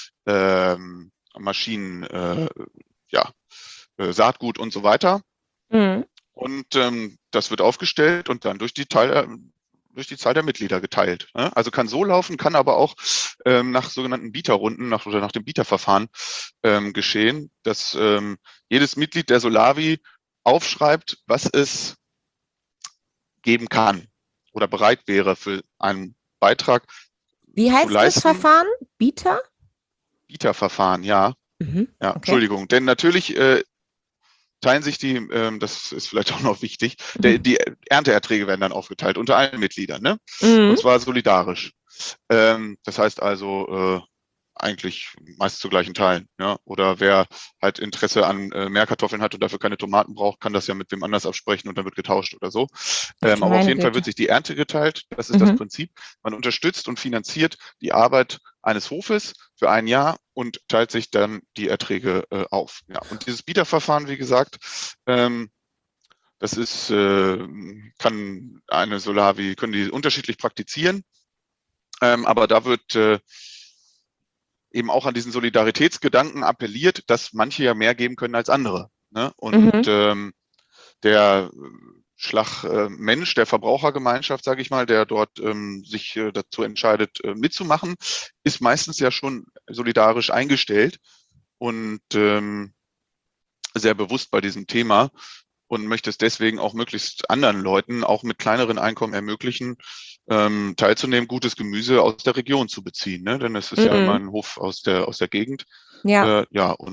Maschinen, Saatgut und so weiter. Und das wird aufgestellt und dann durch die Zahl der Mitglieder geteilt. Ne? Also kann so laufen, kann aber auch nach sogenannten Bieterrunden oder nach dem Bieterverfahren geschehen, dass jedes Mitglied der Solavi aufschreibt, was es geben kann oder bereit wäre für einen Beitrag Wie zu heißt das leisten. Verfahren? Bieterverfahren, ja. Ja, okay. Entschuldigung, denn natürlich teilen sich das ist vielleicht auch noch wichtig, die Ernteerträge werden dann aufgeteilt unter allen Mitgliedern, ne? Und zwar solidarisch. Das heißt also eigentlich meist zu gleichen Teilen. Ja? Oder wer halt Interesse an mehr Kartoffeln hat und dafür keine Tomaten braucht, kann das ja mit wem anders absprechen und dann wird getauscht oder so. Aber auf jeden Fall wird sich die Ernte geteilt. Das ist das Prinzip. Man unterstützt und finanziert die Arbeit eines Hofes für ein Jahr und teilt sich dann die Erträge auf. Ja. Und dieses Bieterverfahren, wie gesagt, das ist, kann eine Solavi, können die unterschiedlich praktizieren. Aber da wird eben auch an diesen Solidaritätsgedanken appelliert, dass manche ja mehr geben können als andere. Ne? Und der Schlagmensch der Verbrauchergemeinschaft, sage ich mal, der dort sich dazu entscheidet, mitzumachen, ist meistens ja schon solidarisch eingestellt und sehr bewusst bei diesem Thema und möchte es deswegen auch möglichst anderen Leuten, auch mit kleineren Einkommen ermöglichen, teilzunehmen, gutes Gemüse aus der Region zu beziehen. Ne? Denn es ist ja immer ein Hof aus der Gegend. Ja.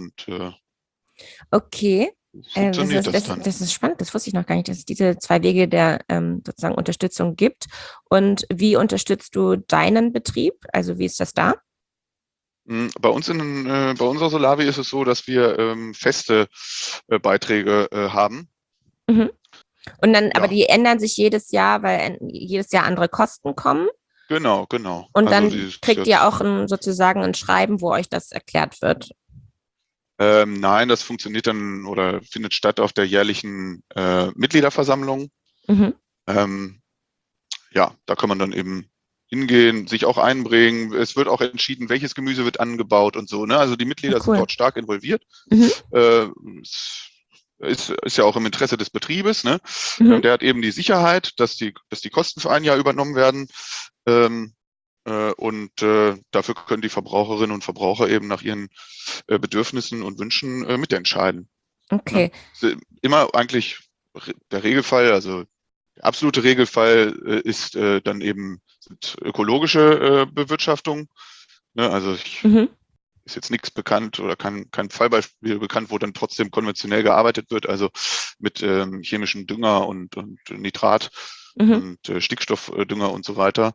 Okay. Das ist spannend, das wusste ich noch gar nicht, dass es diese zwei Wege der sozusagen Unterstützung gibt. Und wie unterstützt du deinen Betrieb? Also wie ist das da? Bei uns bei unserer Solavi ist es so, dass wir feste Beiträge haben. Und dann, aber die ändern sich jedes Jahr, weil jedes Jahr andere Kosten kommen. Genau. Und dann kriegt ihr auch sozusagen ein Schreiben, wo euch das erklärt wird. Nein, das funktioniert dann oder findet statt auf der jährlichen Mitgliederversammlung. Da kann man dann eben hingehen, sich auch einbringen. Es wird auch entschieden, welches Gemüse wird angebaut und so. Ne? Also die Mitglieder sind dort stark involviert. Ist ja auch im Interesse des Betriebes. Ne? Der hat eben die Sicherheit, dass die Kosten für ein Jahr übernommen werden. Und dafür können die Verbraucherinnen und Verbraucher eben nach ihren Bedürfnissen und Wünschen mitentscheiden. Okay. Ja? Immer eigentlich der Regelfall, also der absolute Regelfall ist dann eben ökologische Bewirtschaftung. Ne? Also ist jetzt nichts bekannt oder kein Fallbeispiel bekannt, wo dann trotzdem konventionell gearbeitet wird, also mit chemischem Dünger und Nitrat und Stickstoffdünger und so weiter,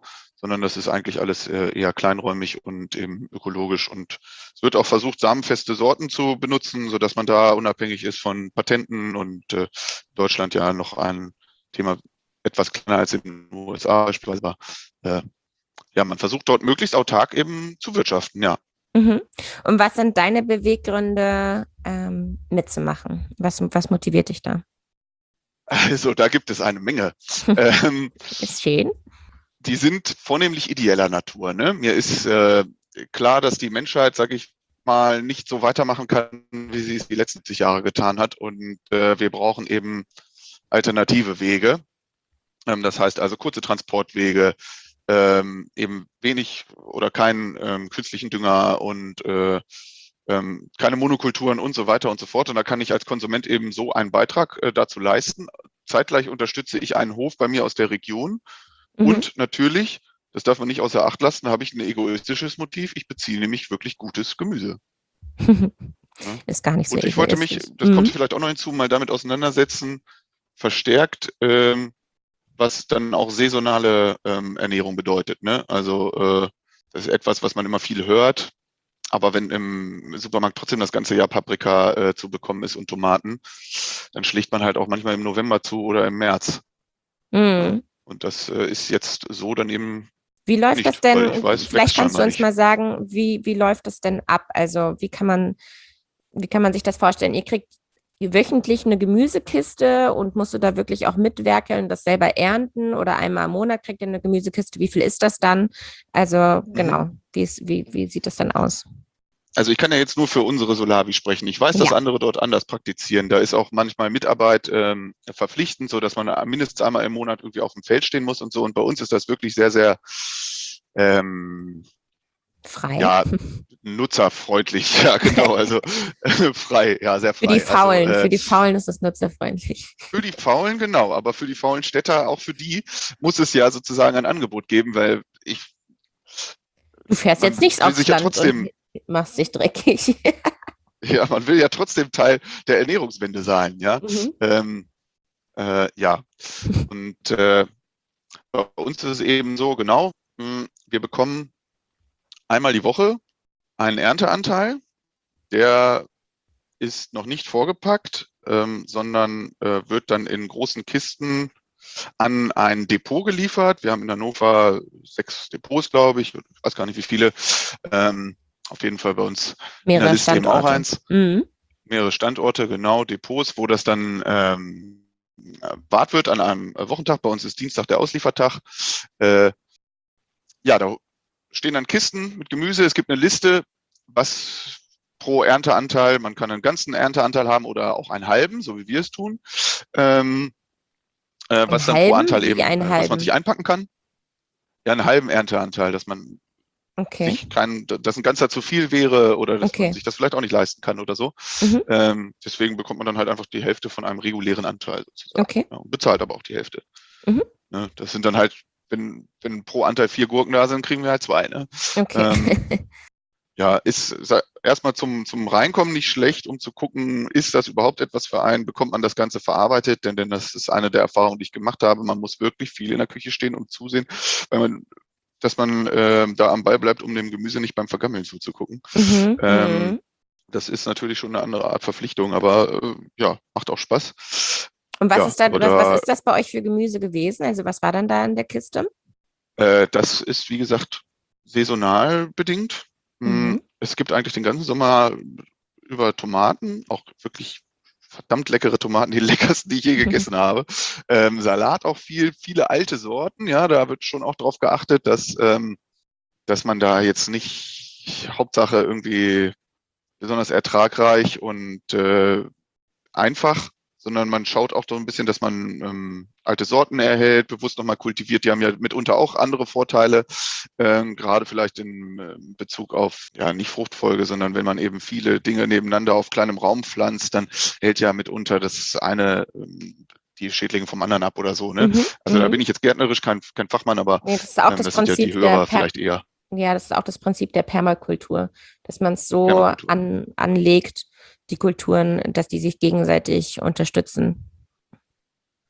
sondern das ist eigentlich alles eher kleinräumig und eben ökologisch. Und es wird auch versucht, samenfeste Sorten zu benutzen, sodass man da unabhängig ist von Patenten und Deutschland ja noch ein Thema etwas kleiner als in den USA beispielsweise. Aber ja, man versucht dort möglichst autark eben zu wirtschaften, ja. Mhm. Und was sind deine Beweggründe, mitzumachen? Was motiviert dich da? Also da gibt es eine Menge. Ähm, Ist schön. Die sind vornehmlich ideeller Natur. Ne? Mir ist klar, dass die Menschheit, sage ich mal, nicht so weitermachen kann, wie sie es die letzten 70 Jahre getan hat. Und wir brauchen eben alternative Wege. Das heißt also kurze Transportwege, eben wenig oder keinen künstlichen Dünger und keine Monokulturen und so weiter und so fort. Und da kann ich als Konsument eben so einen Beitrag dazu leisten. Zeitgleich unterstütze ich einen Hof bei mir aus der Region. Und natürlich, das darf man nicht außer Acht lassen, habe ich ein egoistisches Motiv. Ich beziehe nämlich wirklich gutes Gemüse. Ja. Ist gar nicht so Und ich wollte mich, das kommt vielleicht auch noch hinzu, mal damit auseinandersetzen, verstärkt, was dann auch saisonale Ernährung bedeutet. Ne? Also das ist etwas, was man immer viel hört. Aber wenn im Supermarkt trotzdem das ganze Jahr Paprika zu bekommen ist und Tomaten, dann schlägt man halt auch manchmal im November zu oder im März. Ja? Und das ist jetzt so dann eben Wie läuft nicht, das denn? weil ich weiß, Vielleicht wächst kannst du scheinbar uns nicht. mal sagen, wie läuft das denn ab? Also wie kann man sich das vorstellen? Ihr kriegt wöchentlich eine Gemüsekiste und musst du da wirklich auch mitwerkeln, das selber ernten oder einmal im Monat kriegt ihr eine Gemüsekiste? Wie viel ist das dann? Also Mhm. genau, wie sieht das dann aus? Also ich kann ja jetzt nur für unsere Solavi sprechen. Ich weiß, dass Ja. andere dort anders praktizieren. Da ist auch manchmal Mitarbeit verpflichtend, so dass man mindestens einmal im Monat irgendwie auf dem Feld stehen muss und so. Und bei uns ist das wirklich sehr, sehr Frei. ja, nutzerfreundlich. Ja, genau. Also frei, ja, sehr Für die frei. Also Faulen, für die Faulen ist es nutzerfreundlich. für die Faulen, genau, aber für die faulen Städter, auch für die muss es ja sozusagen ein Angebot geben, weil Du fährst jetzt man nicht will aufs sich ja Land und trotzdem, machst dich dreckig. ja, man will ja trotzdem Teil der Ernährungswende sein, ja. Mhm. Ja. Und bei uns ist es eben so, genau, wir bekommen einmal die Woche einen Ernteanteil, der ist noch nicht vorgepackt, sondern wird dann in großen Kisten an ein Depot geliefert. Wir haben in Hannover 6 Depots, glaube ich. Ich weiß gar nicht, wie viele. Auf jeden Fall bei uns in der Mehrere Liste eben auch Standorte. eins. Mehrere Standorte, genau, Depots, wo das dann wart wird an einem Wochentag. Bei uns ist Dienstag der Ausliefertag. Ja, da stehen dann Kisten mit Gemüse. Es gibt eine Liste, was pro Ernteanteil, man kann einen ganzen Ernteanteil haben oder auch einen halben, so wie wir es tun. Was Einen dann pro halben? Anteil Wie eben, einen was man sich halben? einpacken kann. Ja, einen halben Ernteanteil, dass man Okay, sich dass ein ganzer zu viel wäre oder dass man okay. sich das vielleicht auch nicht leisten kann oder so. Mhm. Deswegen bekommt man dann halt einfach die Hälfte von einem regulären Anteil sozusagen. Okay. Ja, und bezahlt aber auch die Hälfte. Mhm. Ne? Das sind dann halt, wenn pro Anteil 4 Gurken da sind, kriegen wir halt 2. Ne? Okay. Ja, ist erstmal zum Reinkommen nicht schlecht, um zu gucken, ist das überhaupt etwas für einen, bekommt man das Ganze verarbeitet, denn das ist eine der Erfahrungen, die ich gemacht habe. Man muss wirklich viel in der Küche stehen und zusehen, dass man da am Ball bleibt, um dem Gemüse nicht beim Vergammeln zuzugucken. Mhm. Mhm. Das ist natürlich schon eine andere Art Verpflichtung, aber ja, macht auch Spaß. Und was Ja, ist dann, aber was da, ist das bei euch für Gemüse gewesen? Also was war dann da in der Kiste? das ist, wie gesagt, saisonal bedingt. Mhm. Es gibt eigentlich den ganzen Sommer über Tomaten, auch wirklich verdammt leckere Tomaten, die leckersten, die ich je gegessen habe. Salat auch viele alte Sorten, ja, da wird schon auch darauf geachtet, dass man da jetzt nicht Hauptsache irgendwie besonders ertragreich und einfach, sondern man schaut auch so ein bisschen, dass man alte Sorten erhält, bewusst nochmal kultiviert. Die haben ja mitunter auch andere Vorteile, gerade vielleicht in Bezug auf, ja, nicht Fruchtfolge, sondern wenn man eben viele Dinge nebeneinander auf kleinem Raum pflanzt, dann hält ja mitunter das eine die Schädlinge vom anderen ab oder so. Ne? Mhm. Also da Mhm. bin ich jetzt gärtnerisch kein Fachmann, aber Nee, das ist auch das das sind ja die Prinzip der Hörer vielleicht eher ja, das ist auch das Prinzip der Permakultur, dass man es so Permakultur. anlegt, die Kulturen, dass die sich gegenseitig unterstützen.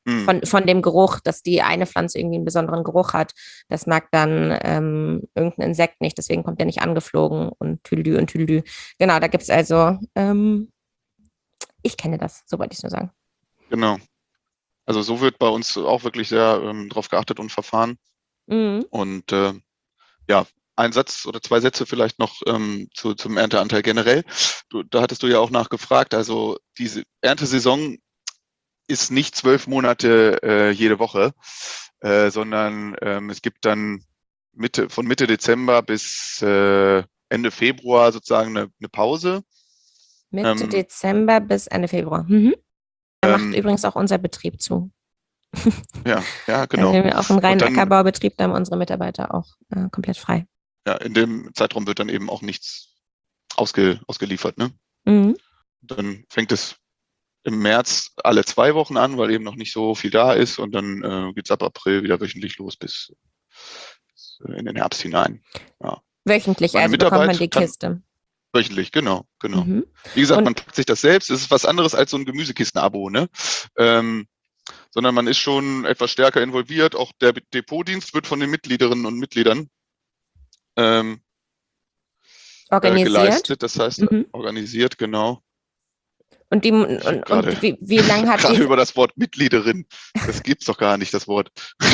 Mhm. Von dem Geruch, dass die eine Pflanze irgendwie einen besonderen Geruch hat. Das mag dann irgendein Insekt nicht, deswegen kommt der nicht angeflogen und Tüdelü und Tüdelü. Genau, da gibt es also, ich kenne das, so wollte ich es nur sagen. Genau. Also so wird bei uns auch wirklich sehr drauf geachtet und verfahren. Mhm. Und ja, ein Satz oder zwei Sätze vielleicht noch zum Ernteanteil generell. Da hattest du ja auch nachgefragt. Also diese Erntesaison ist nicht 12 Monate jede Woche, sondern es gibt dann von Mitte Dezember bis Ende Februar sozusagen eine Pause. Mitte Ähm, Dezember bis Ende Februar. Mhm. Da macht ähm, übrigens auch unser Betrieb zu. ja, Also genau. wir haben ja auch einen Und reinen dann, Ackerbaubetrieb, da haben unsere Mitarbeiter auch komplett frei. ja, in dem Zeitraum wird dann eben auch nichts ausgeliefert. Ne? Mhm. Dann fängt es im März alle 2 Wochen an, weil eben noch nicht so viel da ist. Und dann geht es ab April wieder wöchentlich los bis in den Herbst hinein. Ja. Wöchentlich, Meine also bekommt man Mitarbeit die kann Kiste. wöchentlich, genau. Mhm. Wie gesagt, Und man packt sich das selbst. Es ist was anderes als so ein Gemüsekisten-Abo, ne? Sondern man ist schon etwas stärker involviert. Auch der Depotdienst wird von den Mitgliederinnen und Mitgliedern ähm, organisiert. geleistet. Das heißt, Mhm. organisiert, genau. Und, Ich habe und gerade wie lang hat gerade diese. über das Wort Mitgliederin. Das gibt's doch gar nicht, das Wort.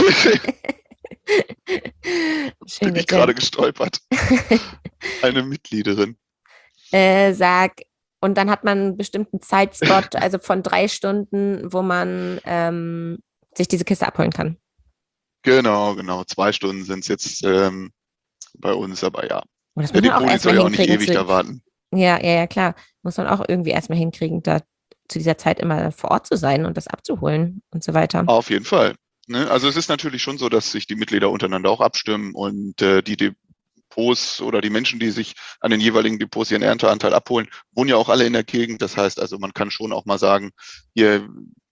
Schön Bin ich gerade gezählt. gestolpert. Eine Mitgliederin. Sag, und dann hat man einen bestimmten Zeitspot, also von 3 Stunden, wo man sich diese Kiste abholen kann. Genau. 2 Stunden sind es jetzt bei uns, aber ja. Und das Der muss man auch Depotdienst erstmal soll ja auch nicht hinkriegen. ewig da warten. Ja, klar. Muss man auch irgendwie erstmal hinkriegen, da zu dieser Zeit immer vor Ort zu sein und das abzuholen und so weiter. Auf jeden Fall. Ne? Also es ist natürlich schon so, dass sich die Mitglieder untereinander auch abstimmen und die Depots oder die Menschen, die sich an den jeweiligen Depots ihren Ernteanteil abholen, wohnen ja auch alle in der Gegend. Das heißt also, man kann schon auch mal sagen, hier,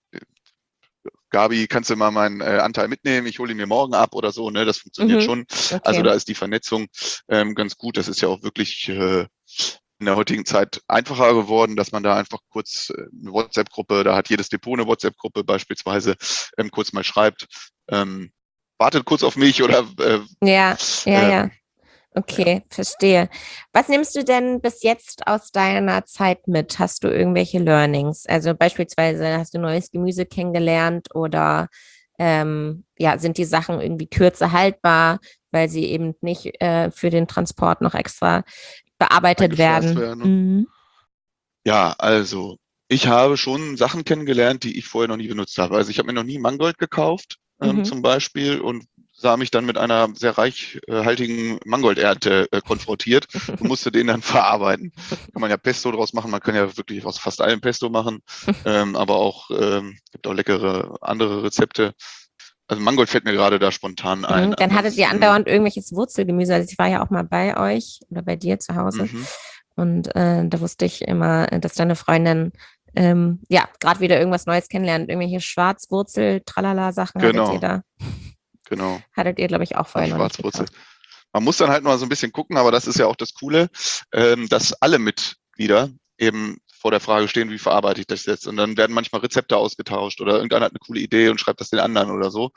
Gabi, kannst du mal meinen Anteil mitnehmen? Ich hole ihn mir morgen ab oder so. Ne? Das funktioniert Mhm. schon. Also Okay. da ist die Vernetzung ganz gut. Das ist ja auch wirklich in der heutigen Zeit einfacher geworden, dass man da einfach kurz eine WhatsApp-Gruppe, da hat jedes Depot eine WhatsApp-Gruppe beispielsweise, kurz mal schreibt, wartet kurz auf mich oder Ja. ähm, ja. Okay, verstehe. Was nimmst du denn bis jetzt aus deiner Zeit mit? Hast du irgendwelche Learnings? Also beispielsweise hast du neues Gemüse kennengelernt oder ja, sind die Sachen irgendwie kürzer haltbar, weil sie eben nicht für den Transport noch extra bearbeitet Eingepflanzt werden? werden. Mhm. Ja, also ich habe schon Sachen kennengelernt, die ich vorher noch nie benutzt habe. Also ich habe mir noch nie Mangold gekauft, Mhm. zum Beispiel, und sah mich dann mit einer sehr reichhaltigen Mangoldernte konfrontiert und musste den dann verarbeiten. Kann man ja Pesto draus machen, man kann ja wirklich aus fast allem Pesto machen, aber auch gibt auch leckere andere Rezepte. Also Mangold fällt mir gerade da spontan ein. Dann hattet ihr Ansonsten, andauernd irgendwelches Wurzelgemüse. Also ich war ja auch mal bei euch oder bei dir zu Hause. mhm, Und da wusste ich immer, dass deine Freundin ja gerade wieder irgendwas Neues kennenlernt. Irgendwelche Schwarzwurzel, Tralala-Sachen hattet ihr genau, da. genau. Hattet ihr, glaube ich, auch Ach, vorher noch nicht Schwarzwurzel. gekauft. Man muss dann halt mal so ein bisschen gucken, aber das ist ja auch das Coole, dass alle Mitglieder eben vor der Frage stehen, wie verarbeite ich das jetzt? Und dann werden manchmal Rezepte ausgetauscht oder irgendeiner hat eine coole Idee und schreibt das den anderen oder so.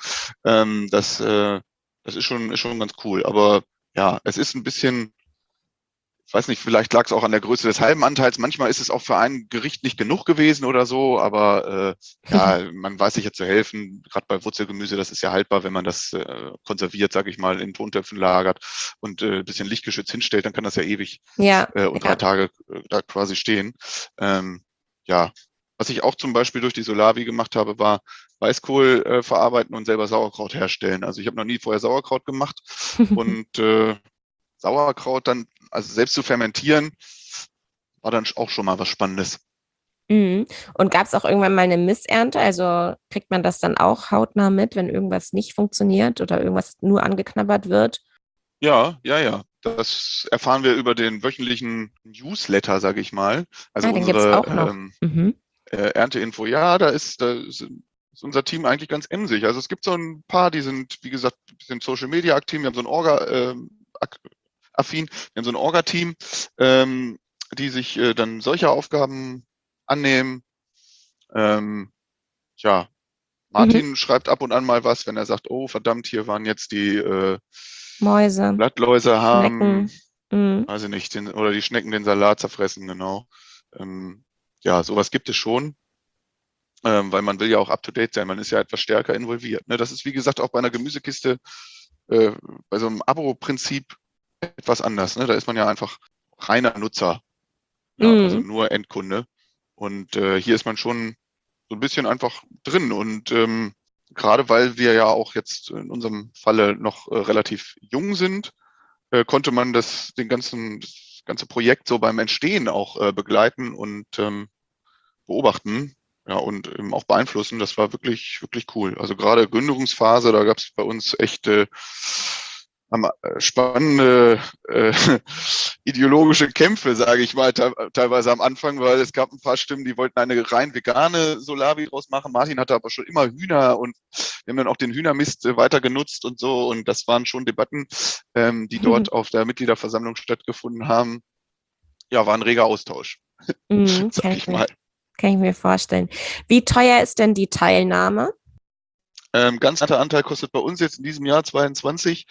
Das ist schon ganz cool. Aber ja, es ist ein bisschen, ich weiß nicht, vielleicht lag es auch an der Größe des halben Anteils. Manchmal ist es auch für ein Gericht nicht genug gewesen oder so, aber ja, man weiß sich ja zu helfen. Gerade bei Wurzelgemüse, das ist ja haltbar, wenn man das konserviert, sage ich mal, in Tontöpfen lagert und ein bisschen lichtgeschützt hinstellt, dann kann das ja ewig und Ja. 3 Tage da quasi stehen. Ja, was ich auch zum Beispiel durch die Solavi gemacht habe, war Weißkohl verarbeiten und selber Sauerkraut herstellen. Also ich habe noch nie vorher Sauerkraut gemacht und Sauerkraut dann, also selbst zu fermentieren, war dann auch schon mal was Spannendes. Mhm. Und gab es auch irgendwann mal eine Missernte? Also kriegt man das dann auch hautnah mit, wenn irgendwas nicht funktioniert oder irgendwas nur angeknabbert wird? Ja. Das erfahren wir über den wöchentlichen Newsletter, sage ich mal. Also Ah, den gibt es unsere auch noch. Mhm. Ernteinfo. Ja, ist unser Team eigentlich ganz emsig. Also es gibt so ein paar, die sind, wie gesagt, ein bisschen Social Media aktiv. Wir haben so ein affin. Wir haben so ein Orga-Team, die sich dann solcher Aufgaben annehmen. Ähm, ja, Martin schreibt ab und an mal was, wenn er sagt, oh verdammt, hier waren jetzt die Mäuse, Blattläuse haben, Schnecken. weiß ich nicht, oder die Schnecken den Salat zerfressen, genau. Ja, sowas gibt es schon, weil man will ja auch up-to-date sein, man ist ja etwas stärker involviert. Ne? Das ist, wie gesagt, auch bei einer Gemüsekiste, bei so einem Abo-Prinzip etwas anders. Ne? Da ist man ja einfach reiner Nutzer, ja, also nur Endkunde. Und hier ist man schon so ein bisschen einfach drin. Und gerade weil wir ja auch jetzt in unserem Falle noch relativ jung sind, konnte man das ganze Projekt so beim Entstehen auch begleiten und beobachten, ja, und eben auch beeinflussen. Das war wirklich, wirklich cool. Also gerade Gründungsphase, da gab es bei uns echt spannende ideologische Kämpfe, sage ich mal, teilweise am Anfang, weil es gab ein paar Stimmen, die wollten eine rein vegane Solavi draus machen. Martin hatte aber schon immer Hühner und wir haben dann auch den Hühnermist weiter genutzt und so. Und das waren schon Debatten, die dort auf der Mitgliederversammlung stattgefunden haben. Ja, war ein reger Austausch, sag ich mal. Kann ich mir vorstellen. Wie teuer ist denn die Teilnahme? Ganz netter Anteil kostet bei uns jetzt in diesem Jahr 22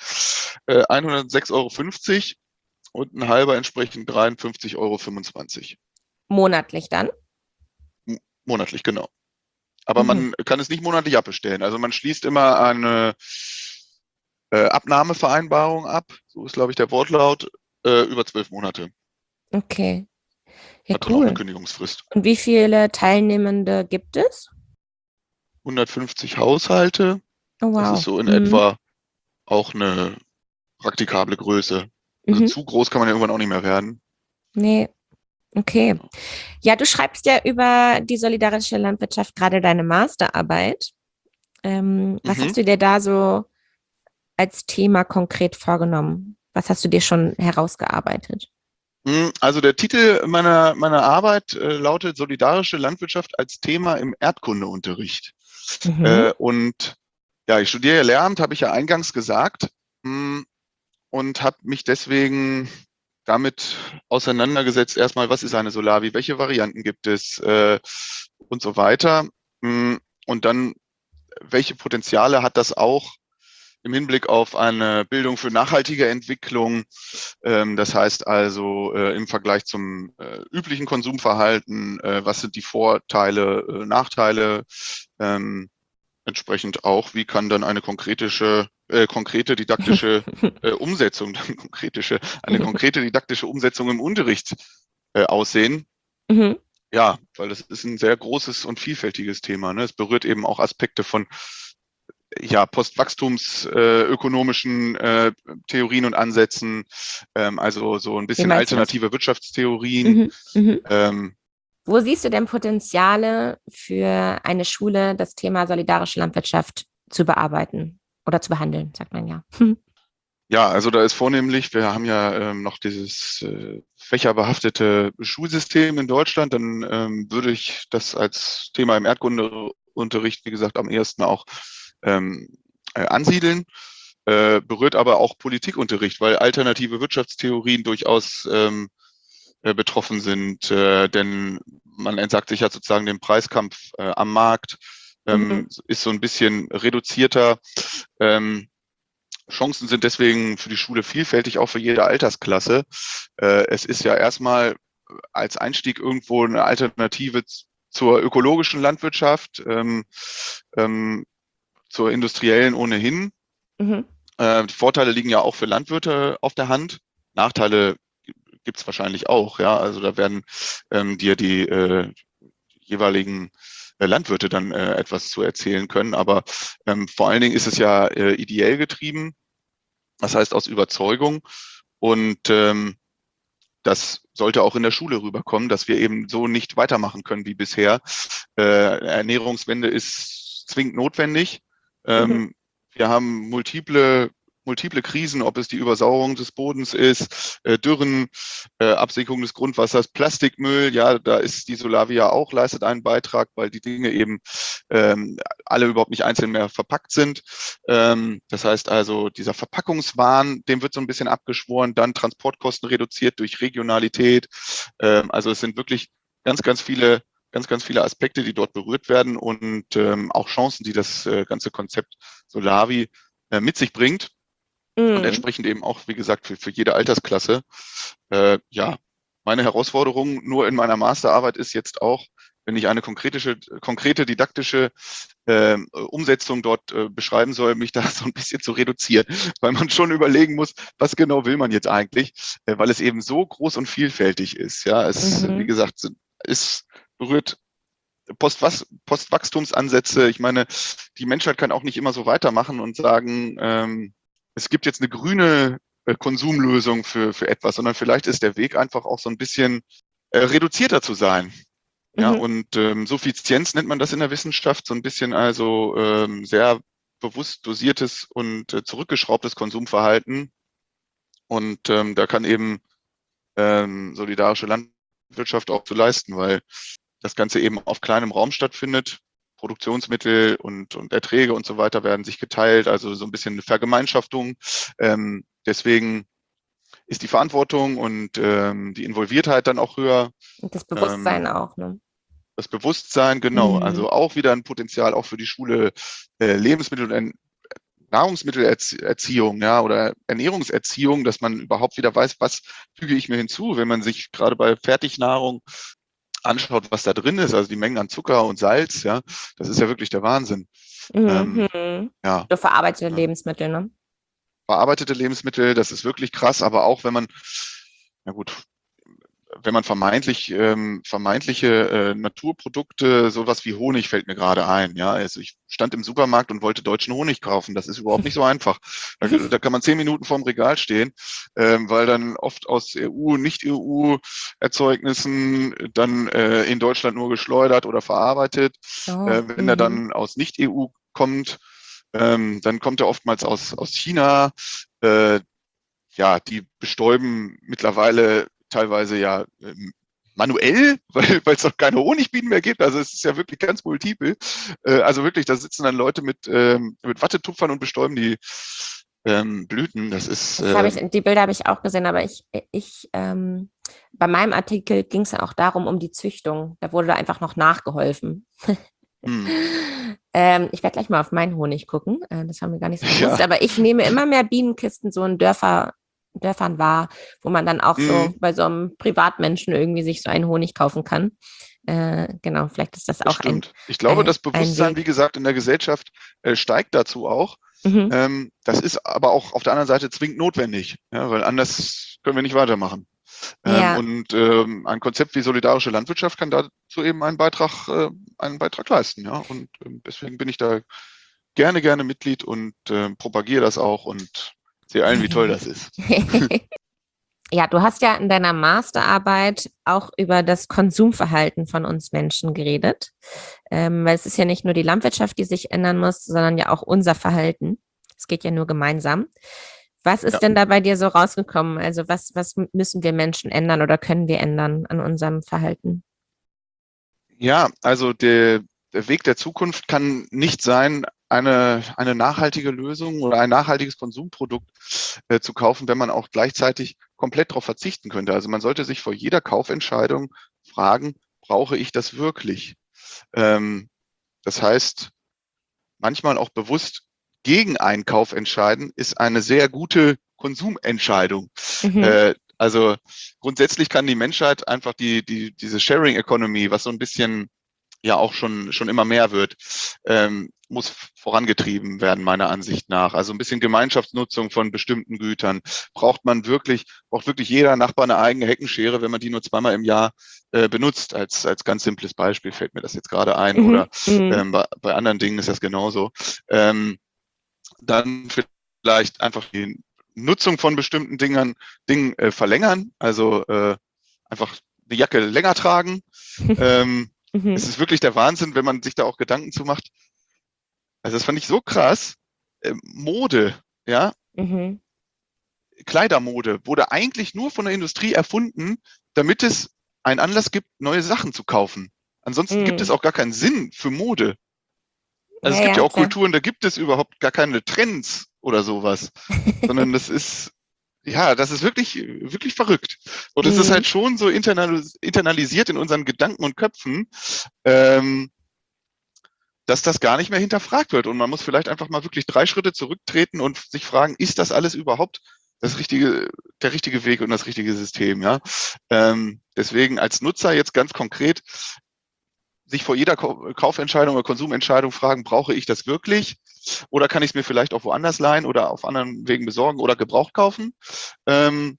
106,50 € und ein halber entsprechend 53,25 €. Monatlich dann? Monatlich, genau. Aber man kann es nicht monatlich abbestellen. Also man schließt immer eine Abnahmevereinbarung ab, so ist, glaube ich, der Wortlaut, über 12 Monate. Okay. Ja, hat dann auch eine Kündigungsfrist. Und wie viele Teilnehmende gibt es? 150 Haushalte. Oh, wow. Das ist so in etwa auch eine praktikable Größe. Also zu groß kann man ja irgendwann auch nicht mehr werden. Nee. Okay. Ja, du schreibst ja über die solidarische Landwirtschaft gerade deine Masterarbeit. Was hast du dir da so als Thema konkret vorgenommen? Was hast du dir schon herausgearbeitet? Also der Titel meiner Arbeit lautet Solidarische Landwirtschaft als Thema im Erdkundeunterricht. Und ja, ich studiere ja Lehramt, habe ich ja eingangs gesagt, und habe mich deswegen damit auseinandergesetzt, erstmal, was ist eine Solavi, welche Varianten gibt es und so weiter. Und dann, welche Potenziale hat das auch im Hinblick auf eine Bildung für nachhaltige Entwicklung? Das heißt also im Vergleich zum üblichen Konsumverhalten, was sind die Vorteile, Nachteile? Entsprechend auch, wie kann dann eine konkrete didaktische Umsetzung, eine konkrete didaktische Umsetzung im Unterricht aussehen? Ja, weil das ist ein sehr großes und vielfältiges Thema. Ne? Es berührt eben auch Aspekte von postwachstumsökonomischen Theorien und Ansätzen, also so ein bisschen alternative Wirtschaftstheorien. Wo siehst du denn Potenziale für eine Schule, das Thema solidarische Landwirtschaft zu bearbeiten oder zu behandeln, sagt man ja? Ja, also da ist vornehmlich, wir haben ja noch dieses fächerbehaftete Schulsystem in Deutschland, dann würde ich das als Thema im Erdkundeunterricht, wie gesagt, am ehesten auch ansiedeln, berührt aber auch Politikunterricht, weil alternative Wirtschaftstheorien durchaus betroffen sind, denn man entsagt sich ja sozusagen dem Preiskampf am Markt, ist so ein bisschen reduzierter. Chancen sind deswegen für die Schule vielfältig, auch für jede Altersklasse. Es ist ja erstmal als Einstieg irgendwo eine Alternative zur ökologischen Landwirtschaft, zur industriellen ohnehin. Die Vorteile liegen ja auch für Landwirte auf der Hand. Nachteile gibt es wahrscheinlich auch, ja. Also da werden dir die jeweiligen Landwirte dann etwas zu erzählen können. Aber vor allen Dingen ist es ja ideell getrieben, das heißt aus Überzeugung. Und das sollte auch in der Schule rüberkommen, dass wir eben so nicht weitermachen können wie bisher. Ernährungswende ist zwingend notwendig. Wir haben multiple Krisen, ob es die Übersauerung des Bodens ist, Dürren, Absinkung des Grundwassers, Plastikmüll. Ja, da ist die Solavia auch, leistet einen Beitrag, weil die Dinge eben alle überhaupt nicht einzeln mehr verpackt sind. Das heißt also, dieser Verpackungswahn, dem wird so ein bisschen abgeschworen, dann Transportkosten reduziert durch Regionalität. Also es sind wirklich ganz, ganz viele ganz, ganz viele Aspekte, die dort berührt werden und auch Chancen, die das ganze Konzept Solavi mit sich bringt. Und entsprechend eben auch, wie gesagt, für jede Altersklasse. Ja, meine Herausforderung nur in meiner Masterarbeit ist jetzt auch, wenn ich eine konkrete didaktische Umsetzung dort beschreiben soll, mich da so ein bisschen zu reduzieren, weil man schon überlegen muss, was genau will man jetzt eigentlich, weil es eben so groß und vielfältig ist. Ja, es, wie gesagt, es berührt Postwachstumsansätze. Ich meine, die Menschheit kann auch nicht immer so weitermachen und sagen, es gibt jetzt eine grüne Konsumlösung für etwas, sondern vielleicht ist der Weg einfach auch so ein bisschen reduzierter zu sein. Ja, und Suffizienz nennt man das in der Wissenschaft, so ein bisschen also sehr bewusst dosiertes und zurückgeschraubtes Konsumverhalten. Und da kann eben solidarische Landwirtschaft auch zu leisten, weil das Ganze eben auf kleinem Raum stattfindet. Produktionsmittel und Erträge und so weiter werden sich geteilt, also so ein bisschen eine Vergemeinschaftung. Deswegen ist die Verantwortung und die Involviertheit dann auch höher. Und das Bewusstsein auch, ne? Das Bewusstsein, genau. Also auch wieder ein Potenzial auch für die Schule Lebensmittel- und Nahrungsmittelerziehung, ja, oder Ernährungserziehung, dass man überhaupt wieder weiß, was füge ich mir hinzu, wenn man sich gerade bei Fertignahrung anschaut, was da drin ist, also die Mengen an Zucker und Salz, ja, das ist ja wirklich der Wahnsinn. Ja. So verarbeitete Lebensmittel, ne? Verarbeitete Lebensmittel, das ist wirklich krass, aber auch wenn man, na gut, wenn man vermeintliche Naturprodukte, sowas wie Honig fällt mir gerade ein. Ja, also ich stand im Supermarkt und wollte deutschen Honig kaufen. Das ist überhaupt nicht so einfach. Da kann man 10 Minuten vorm Regal stehen, weil dann oft aus EU, Nicht-EU-Erzeugnissen dann in Deutschland nur geschleudert oder verarbeitet. Wenn er dann aus Nicht-EU kommt, dann kommt er oftmals aus China. Ja, die bestäuben mittlerweile teilweise ja manuell, weil es noch keine Honigbienen mehr gibt. Also es ist ja wirklich ganz multiple. Also wirklich, da sitzen dann Leute mit Wattetupfern und bestäuben die Blüten. Das ist. Die Bilder habe ich auch gesehen, aber bei meinem Artikel ging es ja auch darum, um die Züchtung. Da wurde da einfach noch nachgeholfen. Ich werde gleich mal auf meinen Honig gucken. Das haben wir gar nicht so bewusst, aber ich nehme immer mehr Bienenkisten so in Dörfern wahr, wo man dann auch so bei so einem Privatmenschen irgendwie sich so einen Honig kaufen kann. Genau, vielleicht ist das auch stimmt. Ich glaube, das Bewusstsein, wie gesagt, in der Gesellschaft steigt dazu auch. Das ist aber auch auf der anderen Seite zwingend notwendig, ja, weil anders können wir nicht weitermachen. Und ein Konzept wie solidarische Landwirtschaft kann dazu eben einen Beitrag leisten. Ja? Und deswegen bin ich da gerne Mitglied und propagiere das auch und sehe allen, wie toll das ist. Ja, du hast ja in deiner Masterarbeit auch über das Konsumverhalten von uns Menschen geredet, weil es ist ja nicht nur die Landwirtschaft, die sich ändern muss, sondern ja auch unser Verhalten. Es geht ja nur gemeinsam. Was ist denn da bei dir so rausgekommen? Also was müssen wir Menschen ändern oder können wir ändern an unserem Verhalten? Ja, also der Weg der Zukunft kann nicht sein, eine nachhaltige Lösung oder ein nachhaltiges Konsumprodukt zu kaufen, wenn man auch gleichzeitig komplett darauf verzichten könnte. Also man sollte sich vor jeder Kaufentscheidung fragen, brauche ich das wirklich? Das heißt, manchmal auch bewusst gegen einen Kauf entscheiden, ist eine sehr gute Konsumentscheidung. Also grundsätzlich kann die Menschheit einfach diese Sharing Economy, was so ein bisschen ja auch schon immer mehr wird, muss vorangetrieben werden, meiner Ansicht nach. Also ein bisschen Gemeinschaftsnutzung von bestimmten Gütern. Braucht wirklich jeder Nachbar eine eigene Heckenschere, wenn man die nur zweimal im Jahr benutzt. Als ganz simples Beispiel fällt mir das jetzt gerade ein. Oder bei anderen Dingen ist das genauso. Dann vielleicht einfach die Nutzung von bestimmten Dingen verlängern. Also einfach eine Jacke länger tragen. Es ist wirklich der Wahnsinn, wenn man sich da auch Gedanken zu macht. Also das fand ich so krass. Mode, ja. Kleidermode wurde eigentlich nur von der Industrie erfunden, damit es einen Anlass gibt, neue Sachen zu kaufen. Ansonsten gibt es auch gar keinen Sinn für Mode. Also es gibt ja auch Kulturen, da gibt es überhaupt gar keine Trends oder sowas, sondern das ist Ja, das ist wirklich, wirklich verrückt. Und es ist halt schon so internalisiert in unseren Gedanken und Köpfen, dass das gar nicht mehr hinterfragt wird. Und man muss vielleicht einfach mal wirklich 3 Schritte zurücktreten und sich fragen, ist das alles überhaupt der richtige Weg und das richtige System? Ja? Deswegen als Nutzer jetzt ganz konkret sich vor jeder Kaufentscheidung oder Konsumentscheidung fragen, brauche ich das wirklich? Oder kann ich es mir vielleicht auch woanders leihen oder auf anderen Wegen besorgen oder gebraucht kaufen? Dann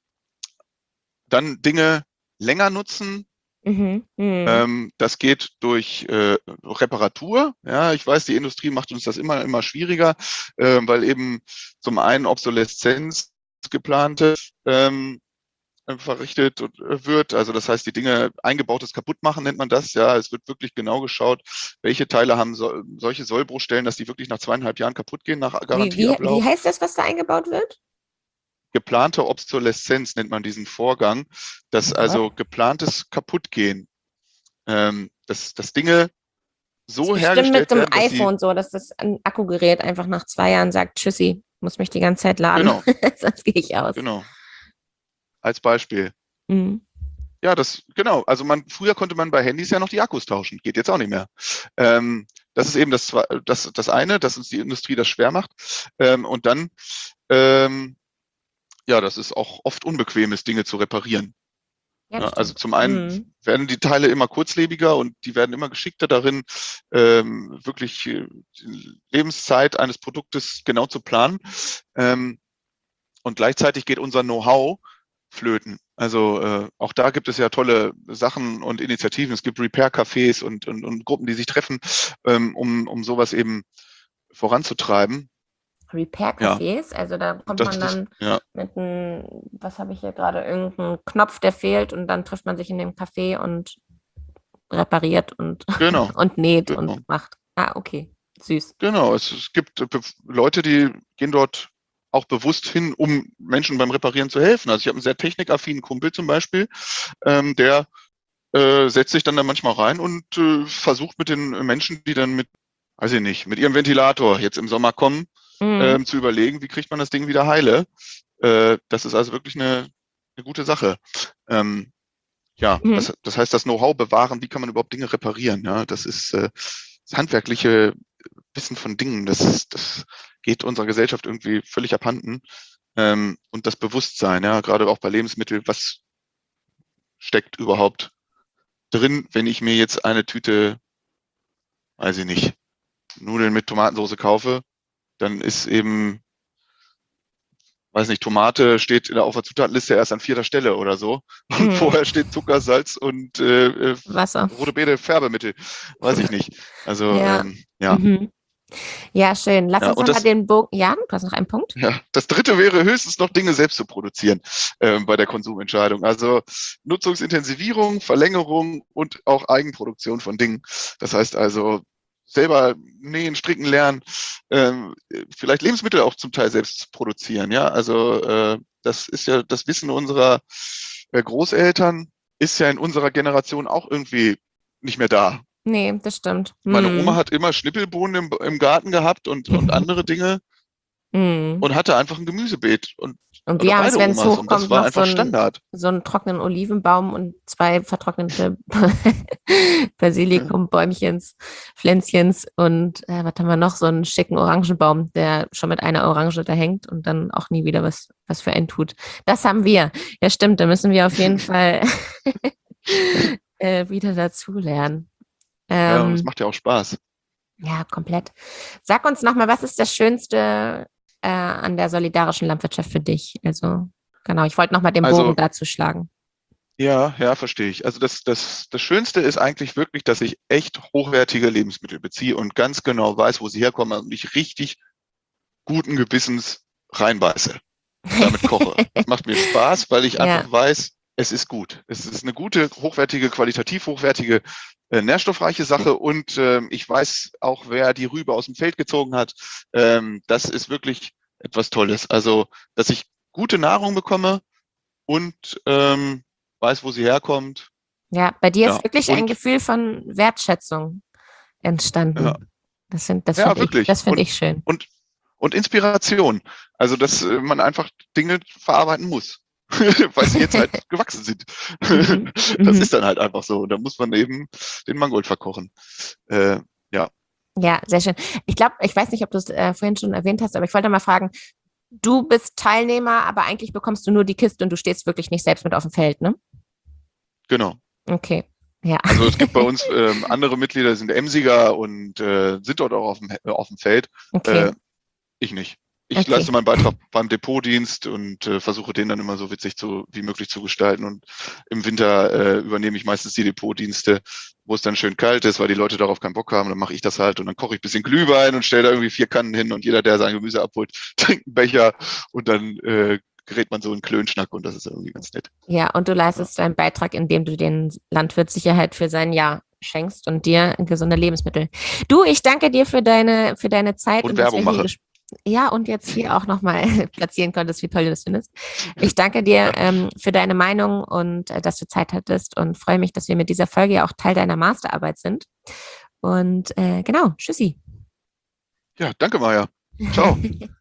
Dinge länger nutzen. Das geht durch Reparatur. Ja, ich weiß, die Industrie macht uns das immer schwieriger, weil eben zum einen Obsoleszenz geplante verrichtet wird. Also das heißt, die Dinge eingebautes kaputt machen, nennt man das. Ja, es wird wirklich genau geschaut, welche Teile haben solche Sollbruchstellen, dass die wirklich nach 2,5 Jahren kaputt gehen nach Garantieablauf. Wie heißt das, was da eingebaut wird? Geplante Obsoleszenz nennt man diesen Vorgang, dass also geplantes Kaputtgehen, dass Dinge so hergestellt werden. Bestimmt mit dem iPhone so, dass das ein Akkugerät einfach nach 2 Jahren sagt, tschüssi, muss mich die ganze Zeit laden, genau. sonst gehe ich aus. Genau. Als Beispiel. Ja, genau. Also früher konnte man bei Handys ja noch die Akkus tauschen. Geht jetzt auch nicht mehr. Das ist eben das eine, dass uns die Industrie das schwer macht. Und dann, ja, das ist auch oft unbequem ist, Dinge zu reparieren. Ja, also zum einen werden die Teile immer kurzlebiger und die werden immer geschickter darin, wirklich die Lebenszeit eines Produktes genau zu planen. Und gleichzeitig geht unser Know-how flöten. Also auch da gibt es ja tolle Sachen und Initiativen. Es gibt Repair-Cafés und Gruppen, die sich treffen, um sowas eben voranzutreiben. Repair-Cafés, ja. Also da kommt man dann mit einem, was habe ich hier gerade, irgendeinen Knopf, der fehlt und dann trifft man sich in dem Café und repariert und, und näht und macht. Ah, okay, süß. Genau, es gibt Leute, die gehen dort auch bewusst hin, um Menschen beim Reparieren zu helfen. Also ich habe einen sehr technikaffinen Kumpel zum Beispiel, der setzt sich dann da manchmal rein und versucht mit den Menschen, die dann mit ihrem Ventilator jetzt im Sommer kommen, zu überlegen, wie kriegt man das Ding wieder heile. Das ist also wirklich eine gute Sache. Das heißt, das Know-how bewahren, wie kann man überhaupt Dinge reparieren. Ja, das ist das handwerkliche Wissen von Dingen, das geht unserer Gesellschaft irgendwie völlig abhanden. Und das Bewusstsein, ja, gerade auch bei Lebensmitteln, was steckt überhaupt drin, wenn ich mir jetzt eine Tüte, weiß ich nicht, Nudeln mit Tomatensauce kaufe, dann ist eben, weiß nicht, Tomate steht auf der Zutatenliste erst an 4. Stelle oder so. Und vorher steht Zucker, Salz und Wasser. rote Beete, Färbemittel. Weiß ich nicht. Also, Ja, schön. Lass uns nochmal den Bogen. Ja, du hast noch einen Punkt. Ja, das dritte wäre höchstens noch Dinge selbst zu produzieren bei der Konsumentscheidung. Also Nutzungsintensivierung, Verlängerung und auch Eigenproduktion von Dingen. Das heißt also selber nähen, stricken lernen, vielleicht Lebensmittel auch zum Teil selbst produzieren. Ja, also das ist ja das Wissen unserer Großeltern ist ja in unserer Generation auch irgendwie nicht mehr da. Nee, das stimmt. Meine Oma hat immer Schnippelbohnen im Garten gehabt und andere Dinge und hatte einfach ein Gemüsebeet. Und wir haben es, wenn es hochkommt, das war einfach Standard. So einen trockenen Olivenbaum und 2 vertrocknete Basilikumbäumchens, Pflänzchens und was haben wir noch? So einen schicken Orangenbaum, der schon mit einer Orange da hängt und dann auch nie wieder was für einen tut. Das haben wir. Ja, stimmt, da müssen wir auf jeden Fall wieder dazulernen. Ja, und es macht ja auch Spaß. Ja, komplett. Sag uns nochmal, was ist das Schönste an der solidarischen Landwirtschaft für dich? Also, genau, ich wollte nochmal den Bogen dazu schlagen. Ja, verstehe ich. Also das Schönste ist eigentlich wirklich, dass ich echt hochwertige Lebensmittel beziehe und ganz genau weiß, wo sie herkommen und ich richtig guten Gewissens reinbeiße, damit koche. Das macht mir Spaß, weil ich einfach weiß, es ist gut. Es ist eine gute, hochwertige, qualitativ hochwertige, nährstoffreiche Sache und ich weiß auch, wer die Rübe aus dem Feld gezogen hat. Das ist wirklich etwas Tolles. Also, dass ich gute Nahrung bekomme und weiß, wo sie herkommt. Ja, bei dir ist wirklich ein Gefühl von Wertschätzung entstanden. Ja. Das finde ich schön. Und Inspiration. Also, dass man einfach Dinge verarbeiten muss, weil sie jetzt halt gewachsen sind. Das ist dann halt einfach so. Und da muss man eben den Mangold verkochen. Ja. Ja, sehr schön. Ich glaube, ich weiß nicht, ob du es vorhin schon erwähnt hast, aber ich wollte mal fragen, du bist Teilnehmer, aber eigentlich bekommst du nur die Kiste und du stehst wirklich nicht selbst mit auf dem Feld, ne? Genau. Okay, ja. Also es gibt bei uns andere Mitglieder, sind Emsiger und sind dort auch auf dem Feld. Okay. Ich nicht. Ich leiste meinen Beitrag beim Depotdienst und versuche den dann immer so witzig wie möglich zu gestalten. Und im Winter übernehme ich meistens die Depotdienste, wo es dann schön kalt ist, weil die Leute darauf keinen Bock haben. Dann mache ich das halt und dann koche ich ein bisschen Glühwein und stelle da irgendwie 4 Kannen hin und jeder, der sein Gemüse abholt, trinkt einen Becher und dann gerät man so in Klönschnack und das ist irgendwie ganz nett. Ja, und du leistest deinen Beitrag, indem du den Landwirt Sicherheit für sein Jahr schenkst und dir gesunde Lebensmittel. Du, ich danke dir für deine Zeit. Und Werbung mache. Ja, und jetzt hier auch nochmal platzieren konntest, wie toll du das findest. Ich danke dir für deine Meinung und dass du Zeit hattest und freue mich, dass wir mit dieser Folge ja auch Teil deiner Masterarbeit sind. Und genau, tschüssi. Ja, danke, Maja. Ciao.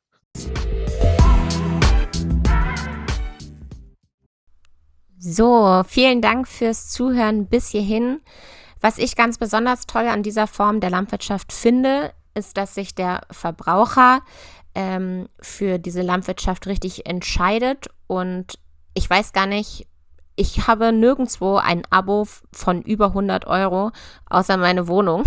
So, vielen Dank fürs Zuhören bis hierhin. Was ich ganz besonders toll an dieser Form der Landwirtschaft finde, ist, dass sich der Verbraucher für diese Landwirtschaft richtig entscheidet. Und ich weiß gar nicht, ich habe nirgendwo ein Abo von über 100 €, außer meine Wohnung,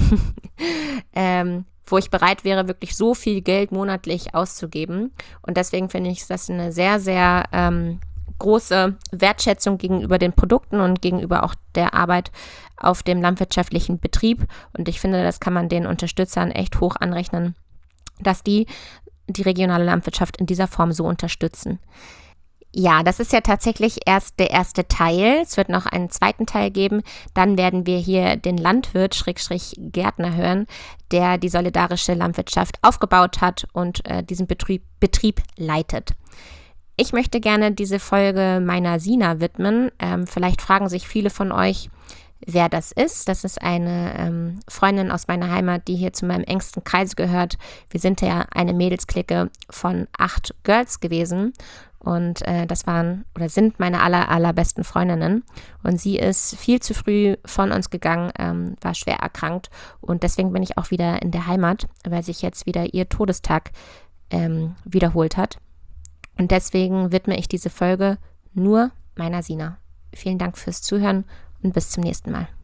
wo ich bereit wäre, wirklich so viel Geld monatlich auszugeben. Und deswegen finde ich das eine sehr, sehr große Wertschätzung gegenüber den Produkten und gegenüber auch der Arbeit auf dem landwirtschaftlichen Betrieb. Und ich finde, das kann man den Unterstützern echt hoch anrechnen, dass die regionale Landwirtschaft in dieser Form so unterstützen. Ja, das ist ja tatsächlich erst der erste Teil. Es wird noch einen zweiten Teil geben. Dann werden wir hier den Landwirt /Gärtner hören, der die solidarische Landwirtschaft aufgebaut hat und diesen Betrieb leitet. Ich möchte gerne diese Folge meiner Sina widmen. Vielleicht fragen sich viele von euch, wer das ist. Das ist eine Freundin aus meiner Heimat, die hier zu meinem engsten Kreis gehört. Wir sind ja eine Mädelsklicke von 8 Girls gewesen und das waren oder sind meine allerbesten Freundinnen. Und sie ist viel zu früh von uns gegangen, war schwer erkrankt und deswegen bin ich auch wieder in der Heimat, weil sich jetzt wieder ihr Todestag wiederholt hat. Und deswegen widme ich diese Folge nur meiner Sina. Vielen Dank fürs Zuhören und bis zum nächsten Mal.